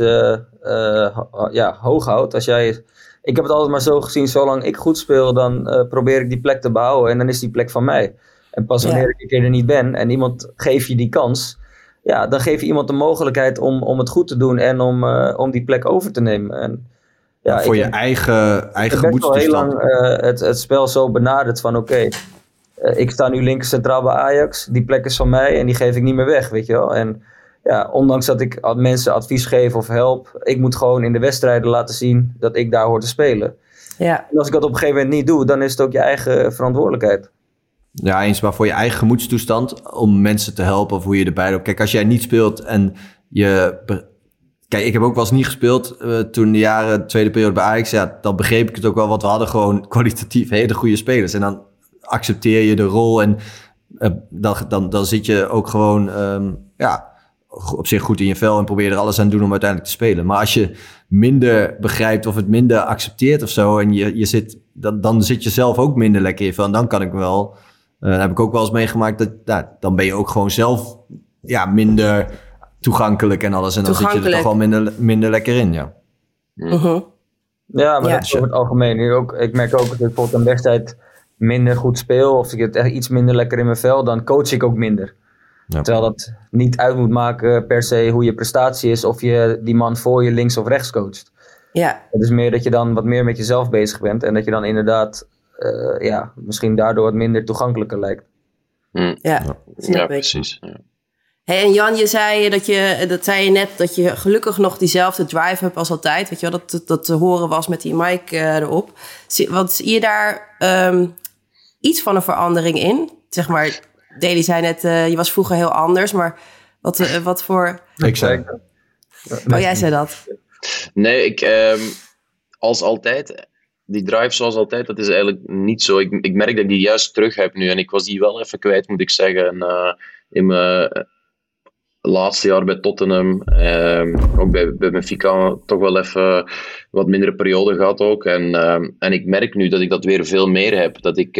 hoog houdt. Ik heb het altijd maar zo gezien, zolang ik goed speel, dan probeer ik die plek te behouden en dan is die plek van mij. En pas wanneer ik een keer er niet ben en iemand geeft je die kans, dan geef je iemand de mogelijkheid om het goed te doen en om die plek over te nemen. En, voor je eigen gemoedstoestand. Ik heb al heel lang het spel zo benaderd van oké, ik sta nu linker centraal bij Ajax, die plek is van mij en die geef ik niet meer weg, weet je wel. En ondanks dat ik mensen advies geef of help, ik moet gewoon in de wedstrijden laten zien dat ik daar hoor te spelen. Ja. En als ik dat op een gegeven moment niet doe, dan is het ook je eigen verantwoordelijkheid. Ja, eens, maar voor je eigen gemoedstoestand, om mensen te helpen of hoe je erbij loopt. Kijk, als jij niet speelt en Kijk, ik heb ook wel eens niet gespeeld toen de jaren tweede periode bij Ajax. Ja, dan begreep ik het ook wel, want we hadden gewoon kwalitatief hele goede spelers. En dan accepteer je de rol en dan zit je ook gewoon op zich goed in je vel en probeer er alles aan te doen om uiteindelijk te spelen. Maar als je minder begrijpt of het minder accepteert of zo en dan zit je zelf ook minder lekker in je vel. En dan kan ik wel... heb ik ook wel eens meegemaakt dan ben je ook gewoon zelf minder toegankelijk en alles. En dan zit je er toch wel minder lekker in, ja. Uh-huh. Ja, maar dat is over het algemeen. Ik merk ook dat ik bijvoorbeeld een wedstrijd minder goed speel of ik het echt iets minder lekker in mijn vel, dan coach ik ook minder. Ja. Terwijl dat niet uit moet maken per se hoe je prestatie is of je die man voor je links of rechts coacht. Ja. Het is meer dat je dan wat meer met jezelf bezig bent en dat je dan inderdaad misschien daardoor wat minder toegankelijker lijkt. Ja, precies. Ja. Hey, en Jan, dat zei je net, dat je gelukkig nog diezelfde drive hebt als altijd. Weet je wel, dat te horen was met die mic erop. Zie je daar iets van een verandering in? Zeg maar, Daley zei net, je was vroeger heel anders, maar wat voor... Ik zei... jij zei dat. Nee, als altijd... Die drive zoals altijd, dat is eigenlijk niet zo. Ik merk dat ik die juist terug heb nu. En ik was die wel even kwijt, moet ik zeggen. In mijn laatste jaar bij Tottenham. Ook bij Benfica toch wel even wat mindere periode gehad ook. En ik merk nu dat ik dat weer veel meer heb. Dat ik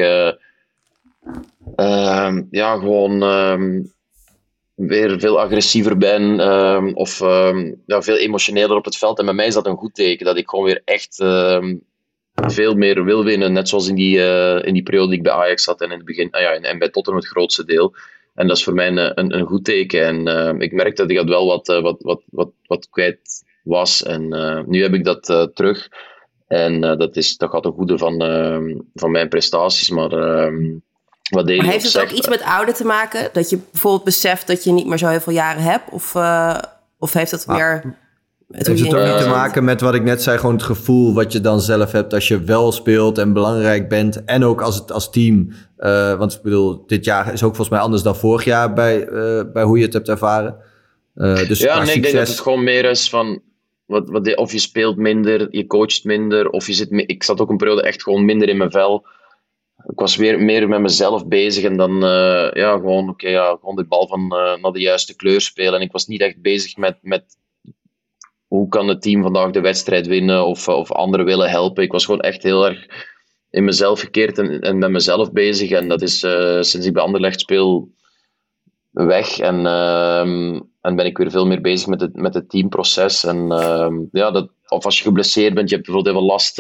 gewoon weer veel agressiever ben. Veel emotioneler op het veld. En bij mij is dat een goed teken. Dat ik gewoon weer echt... veel meer wil winnen, net zoals in die periode die ik bij Ajax zat en in het begin, en bij Tottenham het grootste deel. En dat is voor mij een goed teken. En ik merk dat ik dat wel wat kwijt was. En nu heb ik dat terug. En dat gaat ten goede van mijn prestaties. Maar wat Maar heeft het ook iets met ouder te maken? Dat je bijvoorbeeld beseft dat je niet meer zo heel veel jaren hebt? Of heeft dat meer... Heeft het ook niet te maken met wat ik net zei, gewoon het gevoel wat je dan zelf hebt als je wel speelt en belangrijk bent. En ook als team. Want ik bedoel, dit jaar is ook volgens mij anders dan vorig jaar bij hoe je het hebt ervaren. Ik denk dat het gewoon meer is van, of je speelt minder, je coacht minder, of ik zat ook een periode echt gewoon minder in mijn vel. Ik was weer meer met mezelf bezig en dan gewoon de bal naar de juiste kleur spelen. En ik was niet echt bezig met hoe kan het team vandaag de wedstrijd winnen of anderen willen helpen. Ik was gewoon echt heel erg in mezelf gekeerd en met mezelf bezig. En dat is sinds ik bij Anderlecht speel weg. En ben ik weer veel meer bezig met het teamproces. En of als je geblesseerd bent, je hebt bijvoorbeeld heel veel last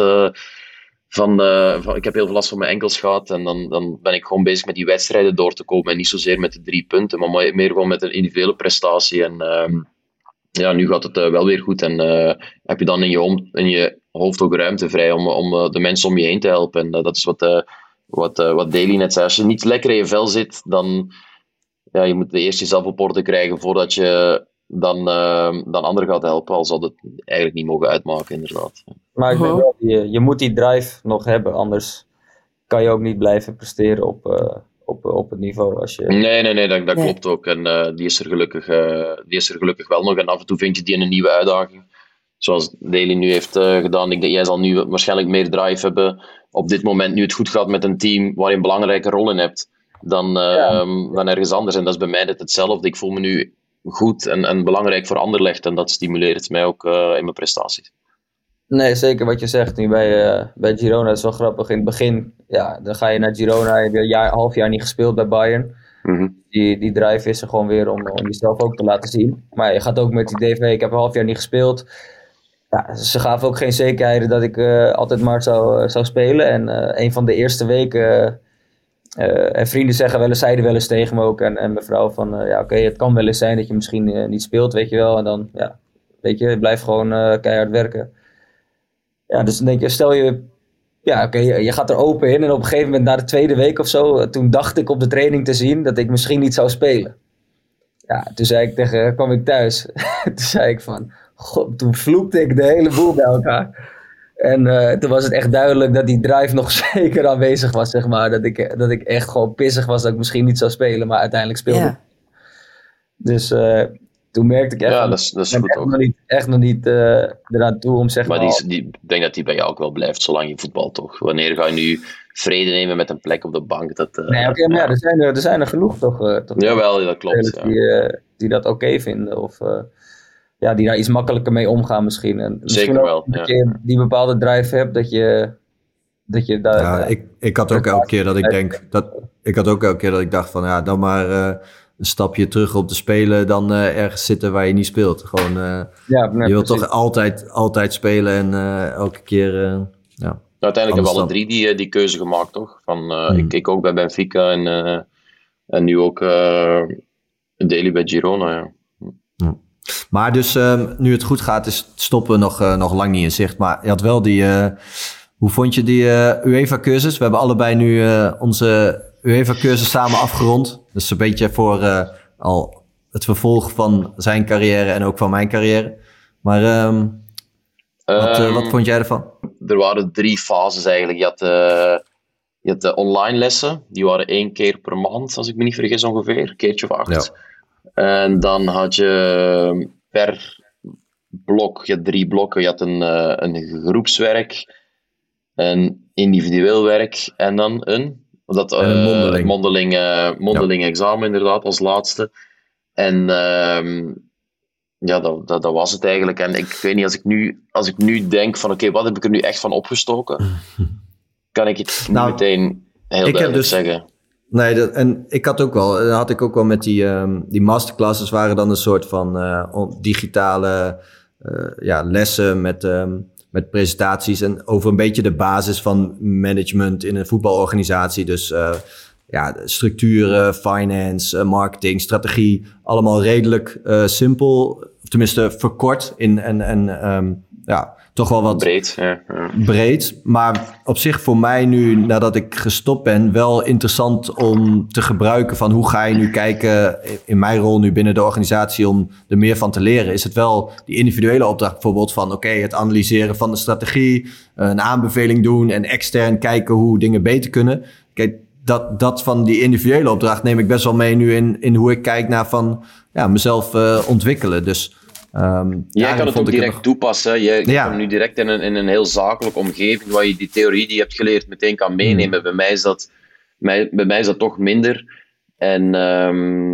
ik heb heel veel last van mijn enkels gehad. En dan ben ik gewoon bezig met die wedstrijden door te komen. En niet zozeer met de 3 punten, maar meer gewoon met een individuele prestatie. En nu gaat het wel weer goed. En heb je dan in je hoofd ook ruimte vrij om de mensen om je heen te helpen. En dat is wat Daly net zei. Als je niet lekker in je vel zit, dan je moet eerst jezelf op orde krijgen voordat je dan anderen gaat helpen. Al zal het eigenlijk niet mogen uitmaken, inderdaad. Maar ik denk wel, je moet die drive nog hebben, anders kan je ook niet blijven presteren op het niveau. Als je... Nee, dat klopt ook. En die is er gelukkig wel nog. En af en toe vind je die in een nieuwe uitdaging. Zoals Daly nu heeft gedaan. Ik denk, jij zal nu waarschijnlijk meer drive hebben. Op dit moment, nu het goed gaat met een team waar je een belangrijke rol in hebt, dan ergens anders. En dat is bij mij net hetzelfde. Ik voel me nu goed en belangrijk voor Anderlecht. En dat stimuleert mij ook in mijn prestaties. Nee, zeker wat je zegt. Nu bij Girona is wel grappig. In het begin, dan ga je naar Girona. Je hebt een half jaar niet gespeeld bij Bayern. Mm-hmm. Die drive is er gewoon weer om jezelf ook te laten zien. Maar je gaat ook met die DV. Ik heb een half jaar niet gespeeld. Ja, ze gaven ook geen zekerheden dat ik altijd maar zou spelen. En een van de eerste weken... en vrienden zeiden wel eens tegen me ook. En mijn vrouw van... het kan wel eens zijn dat je misschien niet speelt, weet je wel. En dan, je blijft gewoon keihard werken. Ja, dus dan denk je, stel je... je gaat er open in. En op een gegeven moment, na de tweede week of zo... Toen dacht ik op de training te zien dat ik misschien niet zou spelen. Ja, toen kwam ik thuis. Toen zei ik van... God, toen vloekte ik de hele boel bij elkaar. En toen was het echt duidelijk dat die drive nog zeker aanwezig was, zeg maar. Dat ik echt gewoon pissig was dat ik misschien niet zou spelen, maar uiteindelijk speelde. Ja. Dus toen merkte ik echt... Ja, dat is goed ook. Echt nog niet eraan toe om zeg maar... Maar ik denk dat die bij jou ook wel blijft, zolang je voetbal toch. Wanneer ga je nu vrede nemen met een plek op de bank? Maar er zijn er genoeg toch Jawel, dat klopt. Die dat oké vinden of... die daar iets makkelijker mee omgaan misschien. En zeker wel. Dat je die bepaalde drive hebt, dat je daar... Ja, ik had ook elke keer dat ik denk... Ik had ook elke keer dat ik dacht van... dan maar een stapje terug op te spelen... dan ergens zitten waar je niet speelt. Gewoon, je wilt toch altijd spelen en elke keer... Uiteindelijk hebben we alle 3 die keuze gemaakt, toch? Ik keek ook bij Benfica en nu ook Daly bij Girona, ja. Maar dus nu het goed gaat, is stoppen nog lang niet in zicht. Maar je had wel hoe vond je die UEFA-cursus? We hebben allebei nu onze UEFA-cursus samen afgerond. Dus een beetje voor al het vervolg van zijn carrière en ook van mijn carrière. Maar wat vond jij ervan? Er waren 3 fases eigenlijk. Je had de online lessen. Die waren 1 keer per maand, als ik me niet vergis ongeveer. Een keertje of 8. Ja. En dan had je per blok, je had 3 blokken. Je had een groepswerk, een individueel werk en dan een mondeling examen inderdaad als laatste. En dat was het eigenlijk. En ik weet niet, als ik nu denk van oké, wat heb ik er nu echt van opgestoken? Kan ik het niet meteen heel duidelijk zeggen. Nee, en ik had ook wel met die masterclasses waren dan een soort van digitale lessen met presentaties en over een beetje de basis van management in een voetbalorganisatie. Dus structuren, finance, marketing, strategie, allemaal redelijk simpel, of tenminste verkort toch wel wat breed. Maar op zich voor mij nu, nadat ik gestopt ben, wel interessant om te gebruiken van hoe ga je nu kijken in mijn rol nu binnen de organisatie om er meer van te leren. Is het wel die individuele opdracht bijvoorbeeld van het analyseren van de strategie, een aanbeveling doen en extern kijken hoe dingen beter kunnen. Kijk, dat van die individuele opdracht neem ik best wel mee nu in hoe ik kijk naar van mezelf ontwikkelen. Dus jij kan het ook direct toepassen. Je kan nu direct in een heel zakelijke omgeving waar je die theorie die je hebt geleerd meteen kan meenemen. Bij mij is dat toch minder. En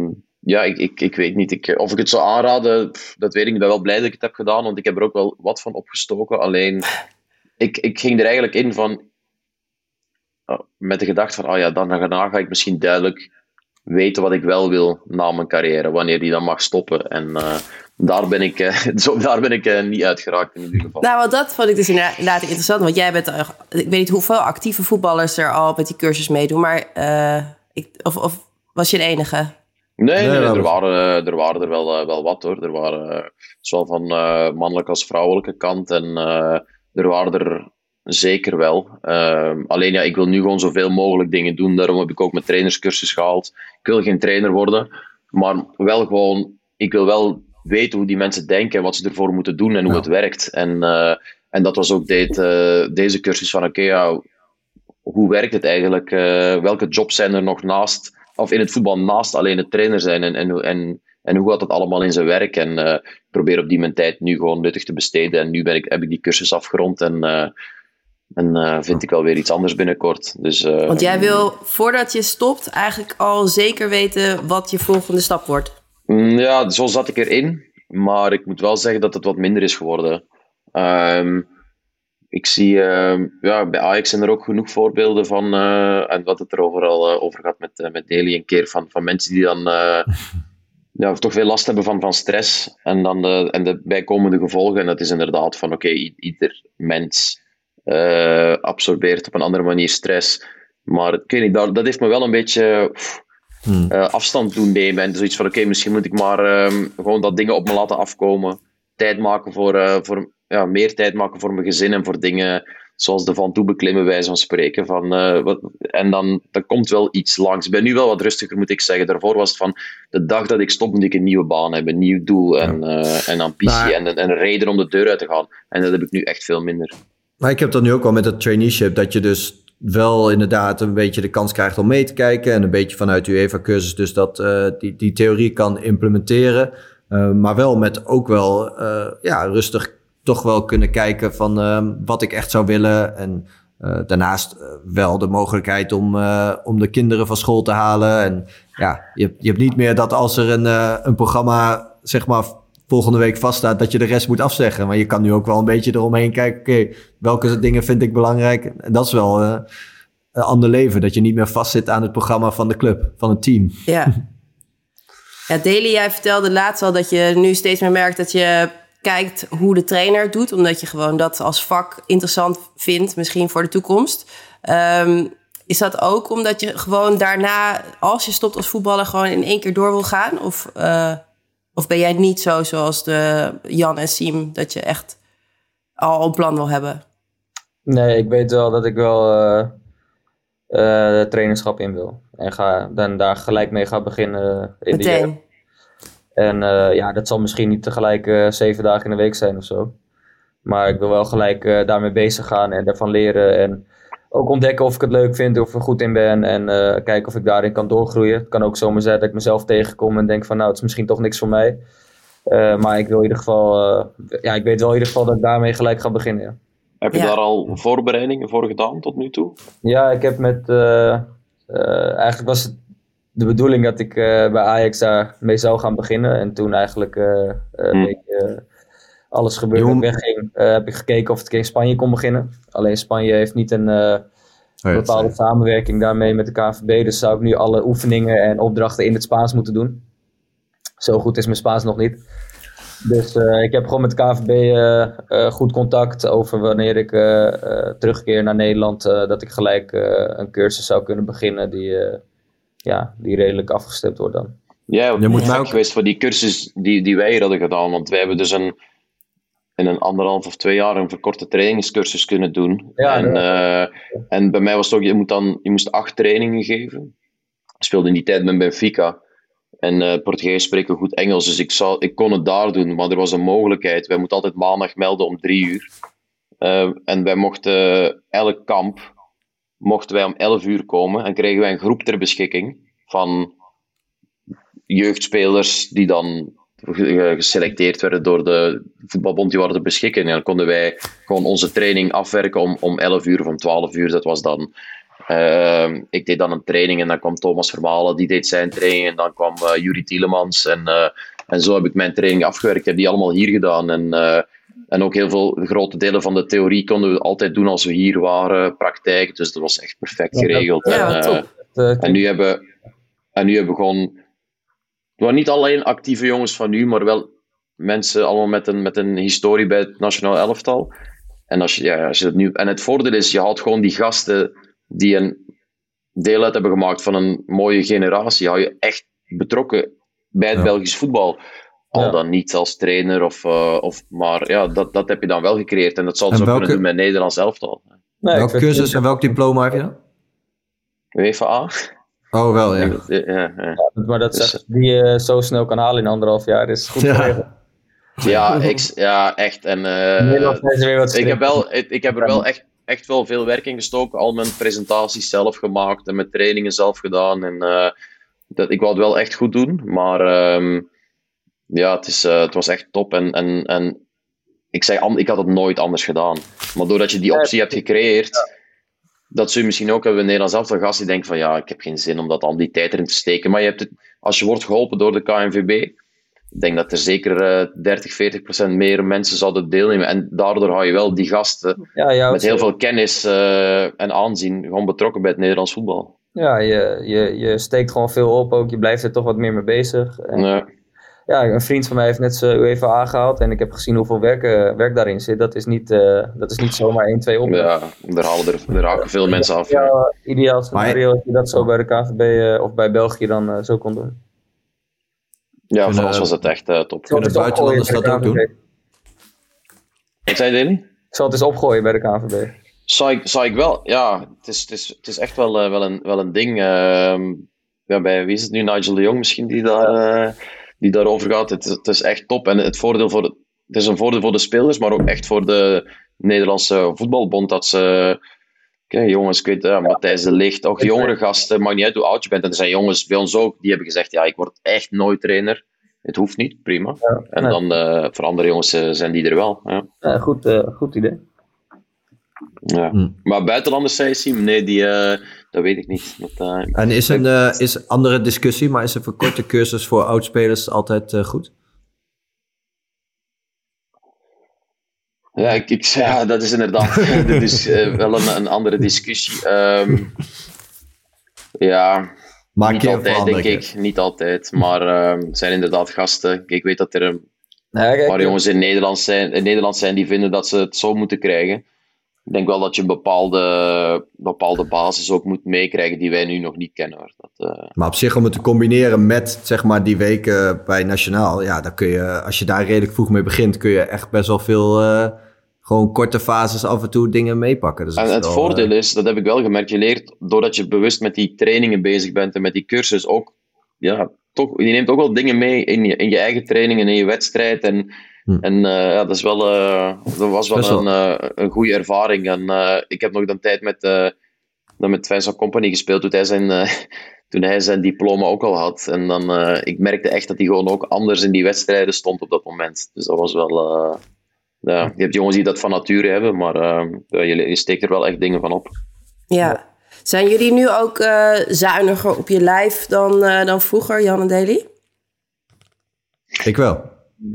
Ja, ik weet niet. Of ik het zou aanraden, dat weet ik. Ik ben wel blij dat ik het heb gedaan, want ik heb er ook wel wat van opgestoken. Alleen, ik ging er eigenlijk in van, met de gedachte van, daarna ga ik misschien duidelijk weten wat ik wel wil na mijn carrière, wanneer die dan mag stoppen. En daar ben ik niet uitgeraakt in ieder geval. Nou, want dat vond ik dus inderdaad interessant. Want jij bent, ik weet niet hoeveel actieve voetballers er al met die cursus meedoen, maar of was je de enige? Nee, er waren er wel wat hoor. Er waren zowel van mannelijke als vrouwelijke kant. En er waren er zeker wel. Alleen ik wil nu gewoon zoveel mogelijk dingen doen. Daarom heb ik ook mijn trainerscursus gehaald. Ik wil geen trainer worden. Maar wel gewoon, ik wil wel weten hoe die mensen denken en wat ze ervoor moeten doen en hoe het werkt. En dat was ook deze cursus van hoe werkt het eigenlijk? Welke jobs zijn er nog naast, of in het voetbal naast alleen het trainer zijn en hoe gaat dat allemaal in zijn werk? En ik probeer op die mijn tijd nu gewoon nuttig te besteden. En nu heb ik die cursus afgerond en vind ik wel weer iets anders binnenkort. Dus, want jij wil, voordat je stopt, eigenlijk al zeker weten wat je volgende stap wordt. Ja, zo zat ik erin. Maar ik moet wel zeggen dat het wat minder is geworden. Ik zie, bij Ajax zijn er ook genoeg voorbeelden van, en wat het er overal over gaat met Daly een keer, van mensen die dan toch veel last hebben van stress en dan de bijkomende gevolgen. En dat is inderdaad van, ieder mens absorbeert op een andere manier stress. Maar ik weet niet, dat heeft me wel een beetje afstand doen nemen. En zoiets van, misschien moet ik maar gewoon dat dingen op me laten afkomen. Tijd maken meer tijd maken voor mijn gezin en voor dingen zoals de Van Toe beklimmen, wijze van spreken. En dan komt wel iets langs. Ik ben nu wel wat rustiger, moet ik zeggen. Daarvoor was het van, de dag dat ik stop, moet ik een nieuwe baan hebben, een nieuw doel en ambitie en een reden om de deur uit te gaan. En dat heb ik nu echt veel minder. Maar ik heb dat nu ook wel met het traineeship, dat je dus wel inderdaad een beetje de kans krijgt om mee te kijken en een beetje vanuit de UEFA-cursus dus dat die theorie kan implementeren. Maar wel met ook wel rustig toch wel kunnen kijken van wat ik echt zou willen. En daarnaast wel de mogelijkheid om de kinderen van school te halen. En je hebt niet meer dat als er een programma zeg maar volgende week vaststaat, dat je de rest moet afzeggen. Maar je kan nu ook wel een beetje eromheen kijken. Welke dingen vind ik belangrijk? En dat is wel een ander leven. Dat je niet meer vastzit aan het programma van de club, van het team. Ja. Ja, Daly, jij vertelde laatst al dat je nu steeds meer merkt dat je kijkt hoe de trainer het doet, omdat je gewoon dat als vak interessant vindt, misschien voor de toekomst. Is dat ook omdat je gewoon daarna, als je stopt als voetballer, gewoon in één keer door wil gaan? Of ben jij niet zo zoals de Jan en Siem, dat je echt al een plan wil hebben? Nee, ik weet wel dat ik wel de trainerschap in wil. En dan daar gelijk mee ga beginnen in de jeugd. En dat zal misschien niet tegelijk 7 dagen in de week zijn of zo. Maar ik wil wel gelijk daarmee bezig gaan en daarvan leren. En ook ontdekken of ik het leuk vind, of ik er goed in ben. En kijken of ik daarin kan doorgroeien. Het kan ook zomaar zijn dat ik mezelf tegenkom en denk van het is misschien toch niks voor mij. Maar ik wil in ieder geval, ik weet wel in ieder geval dat ik daarmee gelijk ga beginnen. Ja. Heb je daar al voorbereidingen voor gedaan tot nu toe? Ja, ik heb eigenlijk was het de bedoeling dat ik bij Ajax daarmee zou gaan beginnen. En toen eigenlijk een beetje alles gebeurde dat ik wegging. Heb ik gekeken of ik in Spanje kon beginnen. Alleen Spanje heeft niet een bepaalde samenwerking daarmee met de KNVB. Dus zou ik nu alle oefeningen en opdrachten in het Spaans moeten doen. Zo goed is mijn Spaans nog niet. Dus ik heb gewoon met de KNVB goed contact over wanneer ik terugkeer naar Nederland. Dat ik gelijk een cursus zou kunnen beginnen die redelijk afgestemd wordt dan. Ja, je moet ook geweest voor die cursus die wij hier hadden gedaan. Want wij hebben dus in een 1,5 of 2 jaar een verkorte trainingscursus kunnen doen. Ja, en bij mij was het ook, je moest 8 trainingen geven. Ik speelde in die tijd met Benfica. En Portugees spreken goed Engels, dus ik kon het daar doen. Maar er was een mogelijkheid. Wij moeten altijd maandag melden om 3 uur. En wij mochten elk kamp mochten wij om 11 uur komen en kregen wij een groep ter beschikking van jeugdspelers die dan geselecteerd werden door de voetbalbond, die waren te beschikken. En dan konden wij gewoon onze training afwerken om 11 uur of om 12 uur, dat was dan. Ik deed dan een training en dan kwam Thomas Vermalen, die deed zijn training. En dan kwam Yuri Tielemans. En zo heb ik mijn training afgewerkt. Ik heb die allemaal hier gedaan. En ook heel veel grote delen van de theorie konden we altijd doen als we hier waren, praktijk. Dus dat was echt perfect geregeld. Ja, top. En nu hebben we gewoon... Het waren niet alleen actieve jongens van nu, maar wel mensen allemaal met een historie bij het nationaal elftal. En als je het nu... En het voordeel is, je houdt gewoon die gasten die een deel uit hebben gemaakt van een mooie generatie, hou je echt betrokken bij het Belgisch voetbal. Al dan niet als trainer, maar ja, dat heb je dan wel gecreëerd. En dat zal ze ook kunnen doen met Nederlands elftal. Nee, welke cursus en welk diploma heb je dan? UEFA. Oh, wel, ja. Maar dat is echt, die je zo snel kan halen in 1,5 jaar, is goed geregeld. Ja, echt. En ik heb er wel echt wel veel werk in gestoken. Al mijn presentaties zelf gemaakt en mijn trainingen zelf gedaan. En ik wou het wel echt goed doen. Maar het was echt top. En ik had het nooit anders gedaan. Maar doordat je die optie hebt gecreëerd, dat zul je misschien ook hebben in Nederland zelf. Een gast die denkt van ik heb geen zin om dat al die tijd erin te steken. Maar als je wordt geholpen door de KNVB, ik denk dat er zeker 30-40% meer mensen zouden deelnemen. En daardoor hou je wel die gasten met heel veel kennis en aanzien gewoon betrokken bij het Nederlands voetbal. Ja, je steekt gewoon veel op ook. Je blijft er toch wat meer mee bezig. En, een vriend van mij heeft net zijn UEFA gehaald. En ik heb gezien hoeveel werk daarin zit. Dat is niet zomaar 1-2 op. Ja, daar raken veel mensen af. Ja, ideaal scenario dat je dat zo bij de KNVB of bij België dan zo kon doen. Ja, voor ons was het echt top. Kunnen buitenlanders dat ook doen? Wat zei je, Deli? Ik zal het eens opgooien bij de KNVB. Zou ik wel, ja. Het is echt wel een ding. Bij wie is het nu? Nigel de Jong misschien die daarover gaat. Het is echt top. En het is een voordeel voor de spelers, maar ook echt voor de Nederlandse voetbalbond dat ze... jongens, ik weet Matthijs de Ligt, ook jongere gasten, maakt niet uit hoe oud je bent. En er zijn jongens bij ons ook, die hebben gezegd, ik word echt nooit trainer. Het hoeft niet, prima. En dan voor andere jongens zijn die er wel. Ja. Goed idee. Ja. Maar buitenlanders, zei je, Siem? Nee, dat weet ik niet. En is een andere discussie, maar is een verkorte cursus voor oudspelers altijd goed? Ja, dat is inderdaad wel een andere discussie. Niet altijd, denk ik. Niet altijd. Maar er zijn inderdaad gasten. Ik weet dat er een paar jongens in Nederland zijn die vinden dat ze het zo moeten krijgen. Ik denk wel dat je een bepaalde basis ook moet meekrijgen die wij nu nog niet kennen. Maar op zich om het te combineren met zeg maar die weken bij Nationaal, dan kun je, als je daar redelijk vroeg mee begint, kun je echt best wel veel gewoon korte fases af en toe dingen meepakken. Dus en het voordeel is, dat heb ik wel gemerkt, je leert doordat je bewust met die trainingen bezig bent en met die cursus ook, toch, je neemt ook wel dingen mee in je eigen training en in je wedstrijd dat is wel, dat was wel een goede ervaring. En ik heb nog de tijd met Vincent Kompany gespeeld toen hij zijn diploma ook al had. En dan, ik merkte echt dat hij gewoon ook anders in die wedstrijden stond op dat moment. Dus dat was wel... je hebt jongens die dat van nature hebben, maar je steekt er wel echt dingen van op. Ja. Zijn jullie nu ook zuiniger op je lijf dan vroeger, Jan en Deli? Ik wel.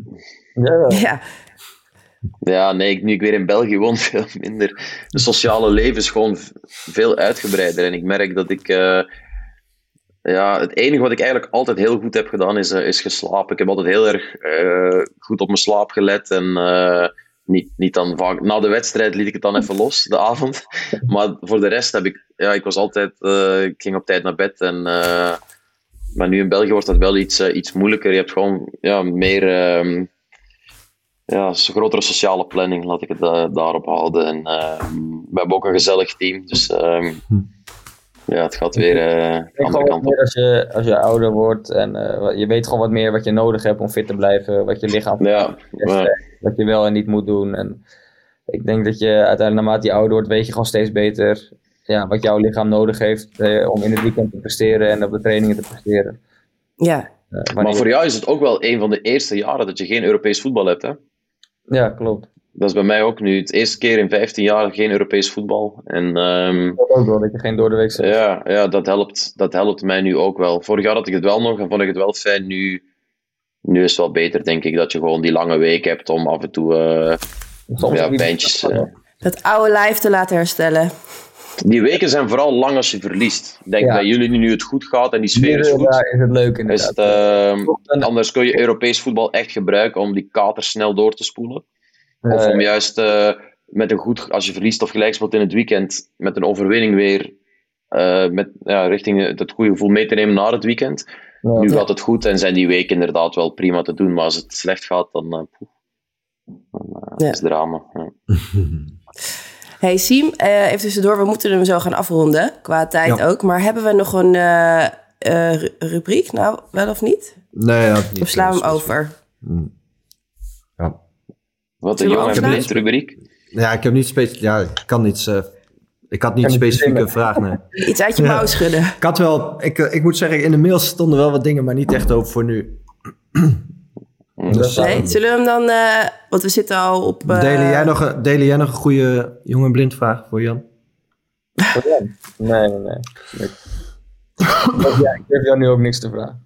Ja. Ja, nee, nu ik weer in België woon, veel minder. Het sociale leven is gewoon veel uitgebreider. En ik merk dat ik... het enige wat ik eigenlijk altijd heel goed heb gedaan is geslapen. Ik heb altijd heel erg goed op mijn slaap gelet. En niet dan vaak... Na de wedstrijd liet ik het dan even los, de avond. Maar voor de rest heb ik... ik was altijd... ik ging op tijd naar bed. Maar nu in België wordt dat wel iets moeilijker. Je hebt gewoon meer... een grotere sociale planning, laat ik het daarop houden. En we hebben ook een gezellig team, dus het gaat weer andere kant op. Als je ouder wordt en je weet gewoon wat meer wat je nodig hebt om fit te blijven, wat je lichaam wat je wel en niet moet doen. En ik denk dat je uiteindelijk naarmate je ouder wordt, weet je gewoon steeds beter wat jouw lichaam nodig heeft om in het weekend te presteren en op de trainingen te presteren. Ja. Maar voor jou is het ook wel een van de eerste jaren dat je geen Europees voetbal hebt, hè? Ja, klopt. Dat is bij mij ook nu. Het eerste keer in 15 jaar geen Europees voetbal. En Dat ook wel, dat je geen doordeweekse... ja, dat helpt mij nu ook wel. Vorig jaar had ik het wel nog en vond ik het wel fijn. Nu is het wel beter, denk ik, dat je gewoon die lange week hebt om af en toe pijntjes... Dat oude lijf te laten herstellen. Die weken zijn vooral lang als je verliest. Ik denk bij jullie nu het goed gaat en die sfeer is goed. Daar is het leuk inderdaad. Anders kun je Europees voetbal echt gebruiken om die kater snel door te spoelen. Of om juist met een goed, als je verliest of gelijk speelt in het weekend, met een overwinning weer richting het goede gevoel mee te nemen naar het weekend. Nu gaat het goed en zijn die weken inderdaad wel prima te doen. Maar als het slecht gaat, dan is het drama. Ja. Hey Siem, even tussendoor, we moeten hem zo gaan afronden, qua tijd ook. Maar hebben we nog een rubriek? Nou, wel of niet? Nee, niet. Of slaan we hem over? Ja. Wat een jong en blind rubriek. Ja, ik heb niet ik had niet specifieke vraag, nee. Iets uit je mouw schudden. Ik had wel, ik moet zeggen, in de mails stonden wel wat dingen, maar niet echt open voor nu. Dus, zullen we hem dan, want we zitten al op... Delen jij nog een goede jong en blind vraag voor Jan? Voor Jan? Nee. Ik heb jou nu ook niks te vragen.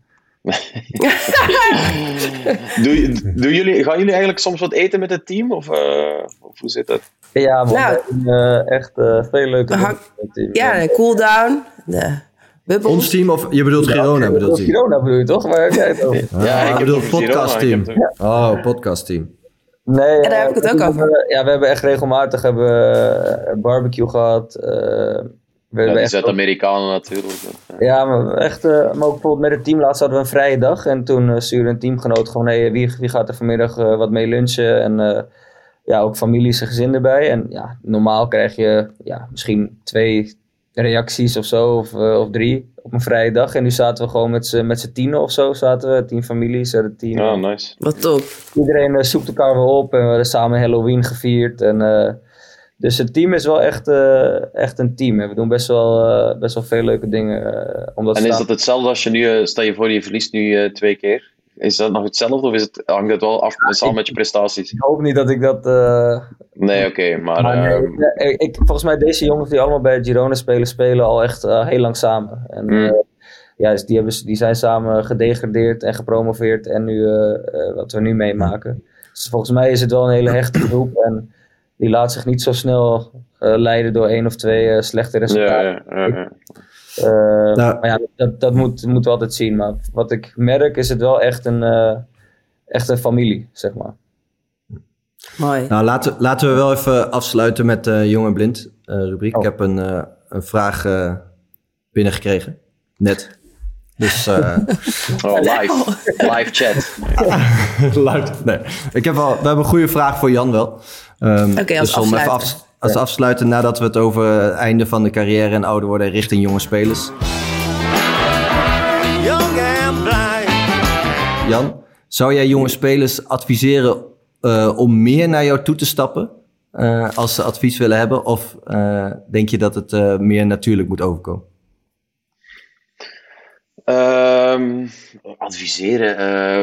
Gaan jullie eigenlijk soms wat eten met het team? Of hoe zit dat? Ja, man. Nou, echt veel leuke dingen met het team. Ja, de cooldown, de bubbels. Ons team of je bedoelt Girona? Girona bedoel je toch? Waar heb jij het over? Ik bedoel het podcastteam. Podcastteam. Nee, daar heb ik het ook over. We hebben echt regelmatig barbecue gehad. Die Zuid-Amerikanen natuurlijk. Ja, maar echt, maar ook bijvoorbeeld met het team laatst hadden we een vrije dag. En toen stuurde een teamgenoot gewoon, wie gaat er vanmiddag wat mee lunchen? En ook families en gezin erbij. En ja, normaal krijg je misschien 2 reacties of zo, of 3 op een vrije dag. En nu zaten we gewoon met z'n 10 of zo, 10 families. Het team. Ja, nice. Wat top. Iedereen zoekt elkaar weer op en we hebben samen Halloween gevierd. En dus het team is wel echt een team. We doen best wel veel leuke dingen. En is dat hetzelfde als je nu, stel je voor je verliest nu 2 keer? Is dat nog hetzelfde of hangt het wel af samen met je prestaties? Ik hoop niet dat ik dat... Nee, oké, maar... volgens mij deze jongens die allemaal bij Girona spelen al echt heel lang samen. En dus die zijn samen gedegradeerd en gepromoveerd en nu wat we nu meemaken. Dus volgens mij is het wel een hele hechte groep en die laat zich niet zo snel leiden door 1 of 2 slechte resultaten. Maar dat moeten we altijd zien. Maar wat ik merk is het wel echt een familie, zeg maar. Mooi. Nou, laten we wel even afsluiten met de Jong en Blind rubriek. Ik heb een vraag binnengekregen. Net. Dus... live chat. Nee. We hebben een goede vraag voor Jan wel. Als afsluiter. Als afsluiten nadat we het over het einde van de carrière en ouder worden richting jonge spelers. Jan, zou jij jonge spelers adviseren om meer naar jou toe te stappen als ze advies willen hebben? Of denk je dat het meer natuurlijk moet overkomen? Adviseren?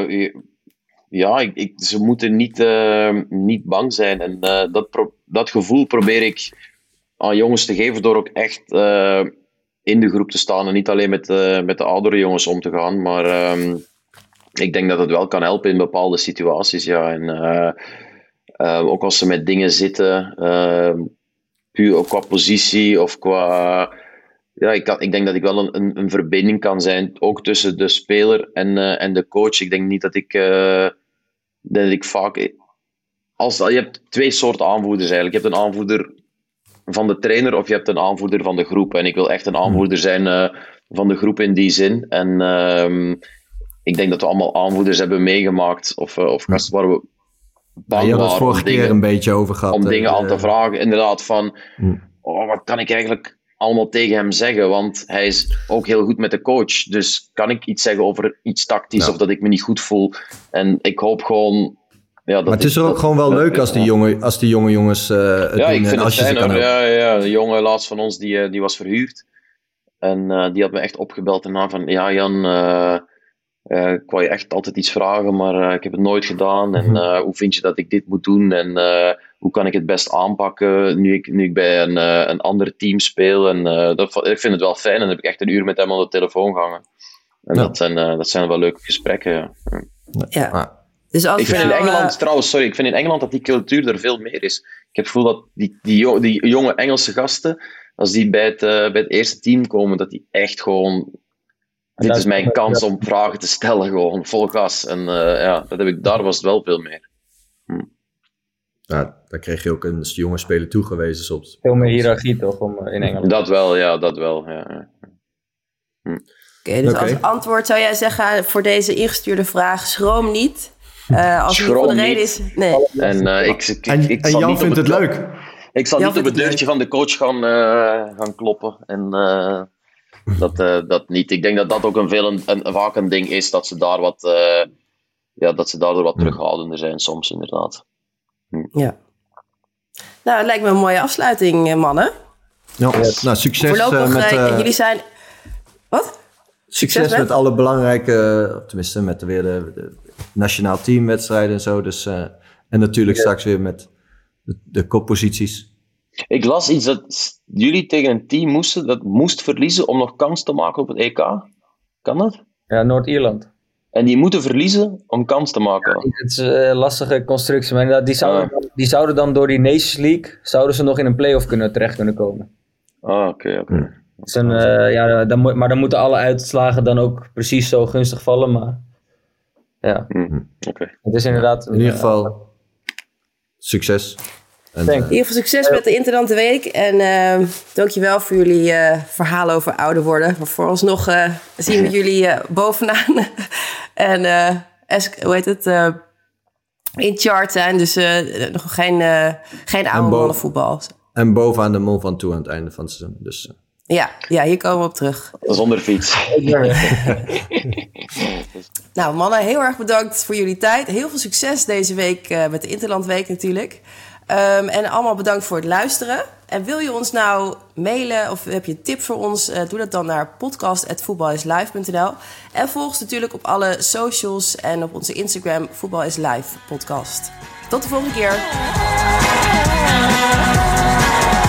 Ze moeten niet bang zijn. En dat gevoel probeer ik aan jongens te geven door ook echt in de groep te staan en niet alleen met de oudere jongens om te gaan. Maar ik denk dat het wel kan helpen in bepaalde situaties. Ja. En ook als ze met dingen zitten, puur ook qua positie of qua... Ja, ik denk dat ik wel een verbinding kan zijn, ook tussen de speler en de coach. Ik denk niet dat ik vaak... Je hebt 2 soorten aanvoerders eigenlijk. Je hebt een aanvoerder van de trainer of je hebt een aanvoerder van de groep. En ik wil echt een aanvoerder zijn van de groep in die zin. En ik denk dat we allemaal aanvoerders hebben meegemaakt of waar we bang waren vorige keer een beetje over gehad. Om dingen aan te vragen. Inderdaad van, wat kan ik eigenlijk allemaal tegen hem zeggen, want hij is ook heel goed met de coach. Dus kan ik iets zeggen over iets tactisch of dat ik me niet goed voel. En ik hoop gewoon... Ja, maar het is ook gewoon wel leuk als die jonge jongens het doen. Ik vind als het je fijn. De jonge laatst van ons, die was verhuurd. En die had me echt opgebeld daarna van... Ja, Jan, Ik wou je echt altijd iets vragen, maar ik heb het nooit gedaan. En hoe vind je dat ik dit moet doen? En hoe kan ik het best aanpakken nu ik bij een ander team speel? En ik vind het wel fijn. En dan heb ik echt een uur met hem aan de telefoon gehangen. En dat zijn wel leuke gesprekken. Ja. Dus als Ik vind in Engeland, trouwens, ik vind in Engeland dat die cultuur er veel meer is. Ik heb het gevoel dat die jonge Engelse gasten, als die bij het eerste team komen, dat die echt gewoon... Dit is mijn kans om vragen te stellen, gewoon vol gas. En daar was het wel veel meer. Ja, daar kreeg je ook een jonge speler toegewezen soms. Veel meer hiërarchie toch, in Engeland? Dat wel, ja. Oké, dus als antwoord zou jij zeggen voor deze ingestuurde vraag, schroom niet. Als het voor de reden is... Nee. En Jan vindt het leuk. Ik zal niet op het deurtje van de coach gaan kloppen. En dat niet. Ik denk dat dat ook vaak een ding is, dat ze daar dat ze daardoor wat terughoudender zijn soms, inderdaad. Ja. Nou, het lijkt me een mooie afsluiting, mannen. Ja, nou, succes voorlopig, jullie zijn... Wat? Succes met alle belangrijke... Tenminste, met weer de nationaal teamwedstrijden en zo. Dus, en natuurlijk straks weer met de kopposities. Ik las iets dat jullie tegen een team moest verliezen om nog kans te maken op het EK. Kan dat? Ja, Noord-Ierland. En die moeten verliezen om kans te maken. Ja, het is een lastige constructie, maar inderdaad, die zouden dan door die Nations League zouden ze nog in een play-off terecht kunnen komen. Oké. Maar dan moeten alle uitslagen dan ook precies zo gunstig vallen, maar ja. Het is inderdaad... In ieder geval, succes. In ieder geval succes met de Interland Week. En dankjewel voor jullie verhalen over ouder worden. Maar vooralsnog zien we jullie bovenaan. En in chart zijn. Dus nog geen oude mannenvoetbal. En bovenaan de Mont Ventoux aan het einde van het seizoen. Dus, ja, hier komen we op terug. Zonder fiets. Nou mannen, heel erg bedankt voor jullie tijd. Heel veel succes deze week met de Interland Week natuurlijk. En allemaal bedankt voor het luisteren. En wil je ons nou mailen of heb je een tip voor ons? Doe dat dan naar podcast@voetbalislive.nl. En volg ons natuurlijk op alle socials en op onze Instagram Voetbal is Live podcast. Tot de volgende keer.